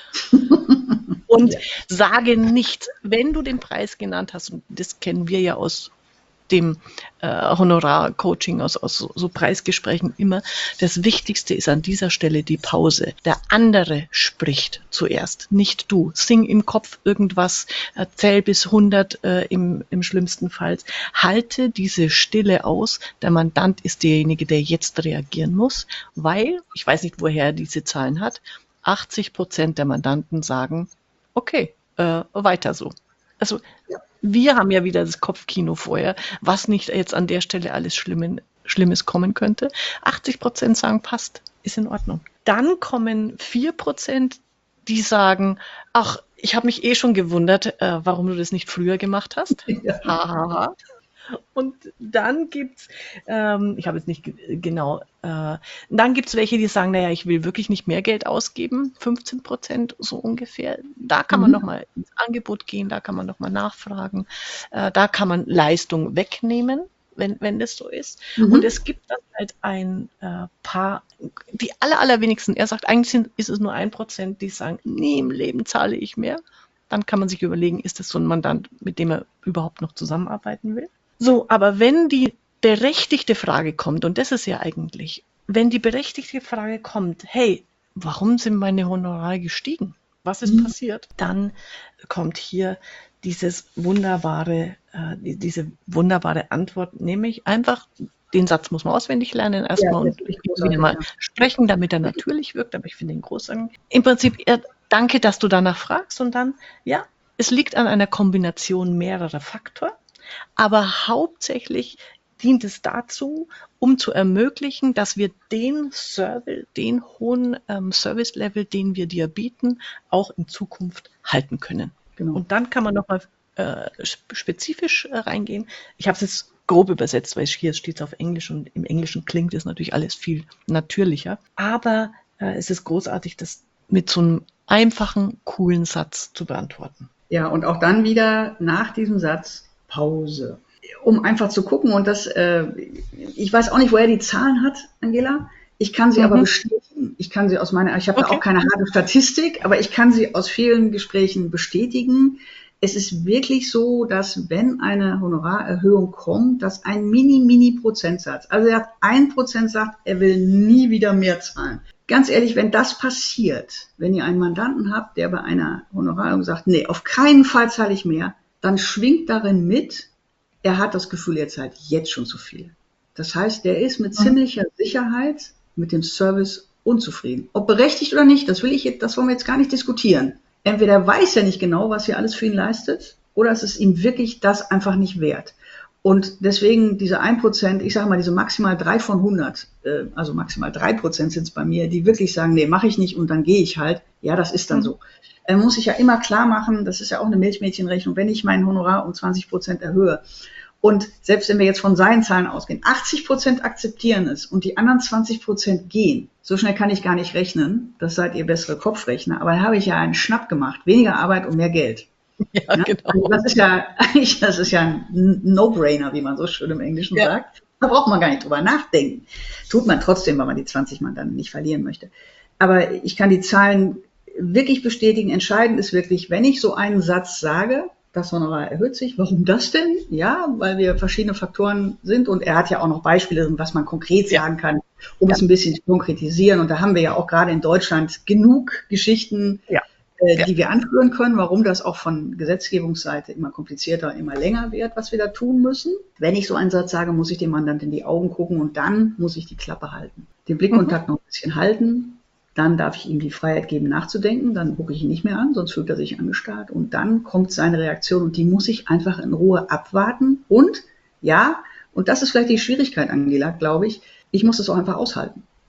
Und Ja. sage nichts, wenn du den Preis genannt hast, und das kennen wir ja aus dem äh, Honorar-Coaching, aus, aus so, so Preisgesprächen immer, das Wichtigste ist an dieser Stelle die Pause. Der andere spricht zuerst, nicht du. Sing im Kopf irgendwas, äh, zähl bis hundert äh, im, im schlimmsten Fall. Halte diese Stille aus. Der Mandant ist derjenige, der jetzt reagieren muss, weil, ich weiß nicht, woher er diese Zahlen hat, achtzig Prozent der Mandanten sagen, okay, äh, weiter so. Also wir haben ja wieder das Kopfkino vorher, was nicht jetzt an der Stelle alles Schlimmen, Schlimmes kommen könnte. achtzig Prozent sagen, passt, ist in Ordnung. Dann kommen vier Prozent, die sagen, ach, ich habe mich eh schon gewundert, äh, warum du das nicht früher gemacht hast. Ja. Ha, ha, ha. Und dann gibt's, ähm, ich habe jetzt nicht ge- genau, äh, dann gibt's welche, die sagen, naja, ich will wirklich nicht mehr Geld ausgeben, fünfzehn Prozent so ungefähr. Da kann man Mhm. nochmal ins Angebot gehen, da kann man nochmal nachfragen, äh, da kann man Leistung wegnehmen, wenn, wenn das so ist. Mhm. Und es gibt dann halt ein äh, paar, die aller, allerwenigsten, er sagt, eigentlich sind, ist es nur ein Prozent, die sagen, nie im Leben zahle ich mehr. Dann kann man sich überlegen, ist das so ein Mandant, mit dem er überhaupt noch zusammenarbeiten will? So, aber wenn die berechtigte Frage kommt, und das ist ja eigentlich, wenn die berechtigte Frage kommt, hey, warum sind meine Honorare gestiegen? Was ist Mhm. passiert? Dann kommt hier dieses wunderbare, äh, die- diese wunderbare Antwort, nämlich einfach, den Satz muss man auswendig lernen Ja, erstmal das und finde ich immer wieder großartig, mal ja. sprechen, damit er natürlich wirkt, aber ich finde ihn großartig. Im Prinzip, ja, danke, dass du danach fragst und dann, ja, es liegt an einer Kombination mehrerer Faktoren. Aber hauptsächlich dient es dazu, um zu ermöglichen, dass wir den Service, den hohen ähm, Service-Level, den wir dir bieten, auch in Zukunft halten können. Genau. Und dann kann man nochmal äh, spezifisch äh, reingehen. Ich habe es jetzt grob übersetzt, weil hier steht es auf Englisch und im Englischen klingt es natürlich alles viel natürlicher. Aber äh, es ist großartig, das mit so einem einfachen, coolen Satz zu beantworten. Ja, und auch dann wieder nach diesem Satz Pause. Um einfach zu gucken, und das, äh, ich weiß auch nicht, woher die Zahlen hat, Angela. Ich kann sie aber Mhm. bestätigen. Ich kann sie aus meiner, ich habe da Okay. auch keine harte Statistik, aber ich kann sie aus vielen Gesprächen bestätigen. Es ist wirklich so, dass wenn eine Honorarerhöhung kommt, dass ein mini, mini Prozentsatz, also er hat ein Prozent sagt, er will nie wieder mehr zahlen. Ganz ehrlich, wenn das passiert, wenn ihr einen Mandanten habt, der bei einer Honorarerhöhung sagt, nee, auf keinen Fall zahle ich mehr, dann schwingt darin mit, er hat das Gefühl, er zahlt jetzt schon zu viel. Das heißt, der ist mit ziemlicher Sicherheit mit dem Service unzufrieden. Ob berechtigt oder nicht, das will ich jetzt, das wollen wir jetzt gar nicht diskutieren. Entweder weiß er nicht genau, was ihr alles für ihn leistet, oder es ist ihm wirklich das einfach nicht wert. Und deswegen diese ein Prozent, ich sage mal, diese maximal drei von hundert, äh, also maximal drei Prozent sind es bei mir, die wirklich sagen, nee, mache ich nicht und dann gehe ich halt. Ja, das ist dann Mhm. so. Äh, muss ich ja immer klar machen, das ist ja auch eine Milchmädchenrechnung, wenn ich mein Honorar um zwanzig Prozent erhöhe. Und selbst wenn wir jetzt von seinen Zahlen ausgehen, achtzig Prozent akzeptieren es und die anderen zwanzig Prozent gehen. So schnell kann ich gar nicht rechnen. Das seid ihr bessere Kopfrechner. Aber dann habe ich ja einen Schnapp gemacht. Weniger Arbeit und mehr Geld. Ja, Ja? genau. Also das ist ja eigentlich, das ist ja ein No-Brainer, wie man so schön im Englischen Ja. sagt. Da braucht man gar nicht drüber nachdenken. Tut man trotzdem, weil man die zwanzig Mandanten nicht verlieren möchte. Aber ich kann die Zahlen wirklich bestätigen. Entscheidend ist wirklich, wenn ich so einen Satz sage, das Honorar erhöht sich. Warum das denn? Ja, weil wir verschiedene Faktoren sind und er hat ja auch noch Beispiele, was man konkret Ja. sagen kann, um Ja. es ein bisschen zu konkretisieren. Und da haben wir ja auch gerade in Deutschland genug Geschichten, Ja. äh, Ja. die wir anführen können, warum das auch von Gesetzgebungsseite immer komplizierter, immer länger wird, was wir da tun müssen. Wenn ich so einen Satz sage, muss ich dem Mandanten in die Augen gucken und dann muss ich die Klappe halten. Den Blickkontakt noch ein bisschen halten. Dann darf ich ihm die Freiheit geben, nachzudenken. Dann gucke ich ihn nicht mehr an, sonst fühlt er sich angestarrt. Und dann kommt seine Reaktion und die muss ich einfach in Ruhe abwarten. Und ja, und das ist vielleicht die Schwierigkeit, Angela, glaube ich, ich muss es auch einfach aushalten. Und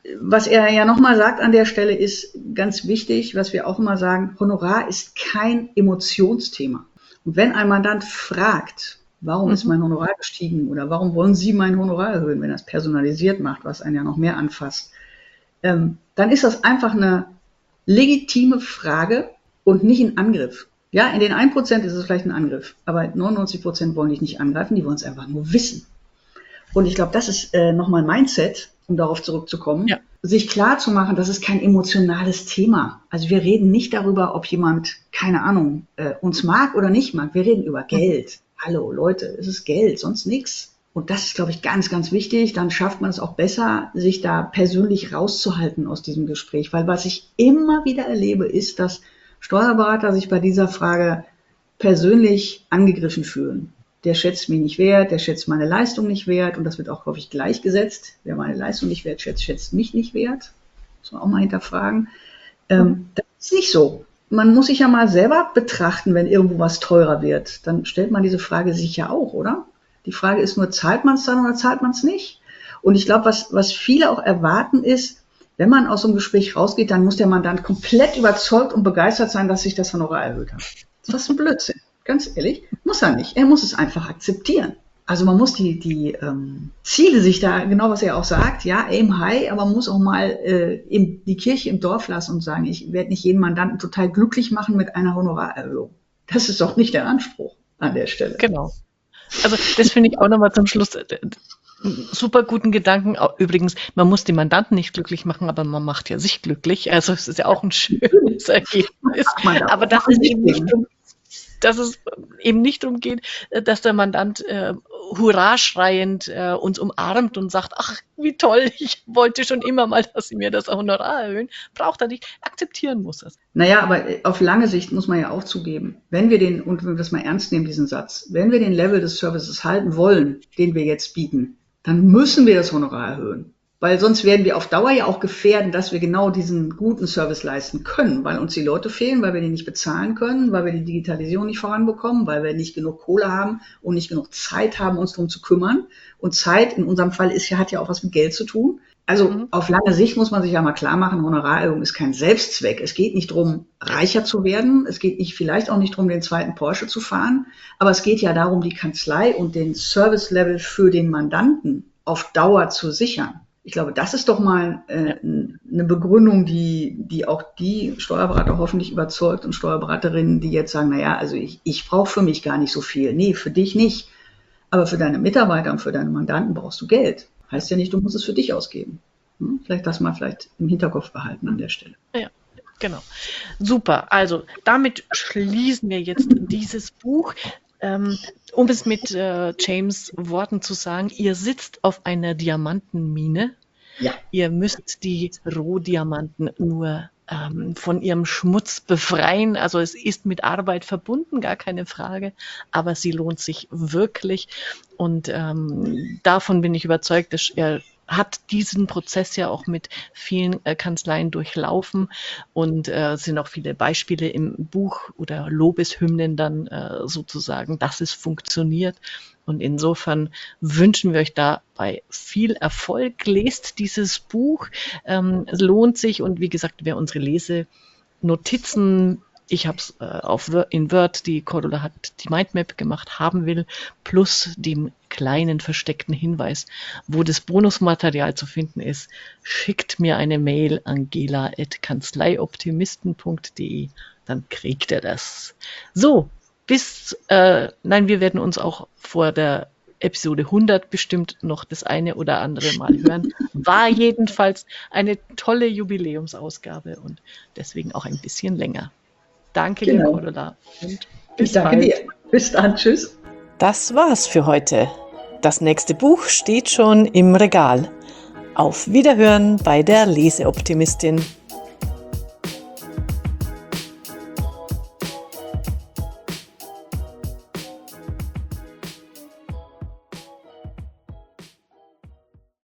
was er ja nochmal sagt an der Stelle ist ganz wichtig, was wir auch immer sagen, Honorar ist kein Emotionsthema. Und wenn ein Mandant fragt, warum mhm. ist mein Honorar gestiegen oder warum wollen Sie mein Honorar erhöhen, wenn er es personalisiert macht, was einen ja noch mehr anfasst, ähm, dann ist das einfach eine legitime Frage und nicht ein Angriff. Ja, in den ein Prozent ist es vielleicht ein Angriff, aber neunundneunzig Prozent wollen dich nicht angreifen, die wollen es einfach nur wissen. Und ich glaube, das ist äh, nochmal Mindset, um darauf zurückzukommen, ja. sich klar zu machen, das ist kein emotionales Thema. Also wir reden nicht darüber, ob jemand, keine Ahnung, äh, uns mag oder nicht mag. Wir reden über Geld. Hallo Leute, es ist Geld, sonst nichts. Und das ist, glaube ich, ganz, ganz wichtig. Dann schafft man es auch besser, sich da persönlich rauszuhalten aus diesem Gespräch. Weil was ich immer wieder erlebe, ist, dass Steuerberater sich bei dieser Frage persönlich angegriffen fühlen. Der schätzt mich nicht wert, der schätzt meine Leistung nicht wert und das wird auch häufig gleichgesetzt. Wer meine Leistung nicht wert schätzt, schätzt mich nicht wert. Muss man auch mal hinterfragen. Ähm, mhm. Das ist nicht so. Man muss sich ja mal selber betrachten, wenn irgendwo was teurer wird. Dann stellt man diese Frage sich ja auch, oder? Die Frage ist nur, zahlt man es dann oder zahlt man es nicht? Und ich glaube, was, was viele auch erwarten ist, wenn man aus so einem Gespräch rausgeht, dann muss der Mandant komplett überzeugt und begeistert sein, dass sich das Honorar erhöht hat. Das ist ein Blödsinn. Ganz ehrlich, muss er nicht. Er muss es einfach akzeptieren. Also man muss die, die ähm, Ziele sich da, genau was er auch sagt, ja, aim high, aber man muss auch mal äh, im, die Kirche im Dorf lassen und sagen, ich werde nicht jeden Mandanten total glücklich machen mit einer Honorarerhöhung. Das ist doch nicht der Anspruch an der Stelle. Genau. Also das finde ich auch nochmal zum Schluss äh, super guten Gedanken. Übrigens, man muss die Mandanten nicht glücklich machen, aber man macht ja sich glücklich. Also es ist ja auch ein schönes Ergebnis. Aber das ist eben nicht um dass es eben nicht darum geht, dass der Mandant äh, hurra schreiend äh, uns umarmt und sagt, ach, wie toll, ich wollte schon immer mal, dass Sie mir das Honorar erhöhen. Braucht er nicht, akzeptieren muss es. Naja, aber auf lange Sicht muss man ja auch zugeben, wenn wir den, und wenn wir das mal ernst nehmen, diesen Satz, wenn wir den Level des Services halten wollen, den wir jetzt bieten, dann müssen wir das Honorar erhöhen. Weil sonst werden wir auf Dauer ja auch gefährden, dass wir genau diesen guten Service leisten können, weil uns die Leute fehlen, weil wir die nicht bezahlen können, weil wir die Digitalisierung nicht voranbekommen, weil wir nicht genug Kohle haben und nicht genug Zeit haben, uns darum zu kümmern. Und Zeit in unserem Fall ist ja, hat ja auch was mit Geld zu tun. Also mhm. auf lange Sicht muss man sich ja mal klar machen, Honorarerhöhung ist kein Selbstzweck. Es geht nicht darum, reicher zu werden. Es geht nicht, vielleicht auch nicht darum, den zweiten Porsche zu fahren. Aber es geht ja darum, die Kanzlei und den Service-Level für den Mandanten auf Dauer zu sichern. Ich glaube, das ist doch mal äh, eine Begründung, die, die auch die Steuerberater hoffentlich überzeugt und Steuerberaterinnen, die jetzt sagen, naja, also ich, ich brauche für mich gar nicht so viel. Nee, für dich nicht. Aber für deine Mitarbeiter und für deine Mandanten brauchst du Geld. Heißt ja nicht, du musst es für dich ausgeben. Hm? Vielleicht das mal vielleicht im Hinterkopf behalten an der Stelle. Ja, genau. Super. Also damit schließen wir jetzt dieses Buch. Ähm, um es mit äh, James' Worten zu sagen, ihr sitzt auf einer Diamantenmine. Ja. Ihr müsst die Rohdiamanten nur ähm, von ihrem Schmutz befreien. Also es ist mit Arbeit verbunden, gar keine Frage, aber sie lohnt sich wirklich. Und ähm, davon bin ich überzeugt, dass er hat diesen Prozess ja auch mit vielen äh, Kanzleien durchlaufen und äh, sind auch viele Beispiele im Buch oder Lobeshymnen dann äh, sozusagen, dass es funktioniert. Und insofern wünschen wir euch dabei viel Erfolg. Lest dieses Buch, ähm, es lohnt sich und wie gesagt, wer unsere Lesenotizen, ich habe es äh, auf in Word, die Cordula hat die Mindmap gemacht, haben will, plus dem kleinen versteckten Hinweis, wo das Bonusmaterial zu finden ist, schickt mir eine Mail angela at kanzleioptimisten punkt de, dann kriegt er das. So, bis, äh, nein, wir werden uns auch vor der Episode hundert bestimmt noch das eine oder andere Mal hören. War jedenfalls eine tolle Jubiläumsausgabe und deswegen auch ein bisschen länger. Danke, genau. Liebe Cordula. Und bis ich danke bald. dir. Bis dann. Tschüss. Das war's für heute. Das nächste Buch steht schon im Regal. Auf Wiederhören bei der Leseoptimistin.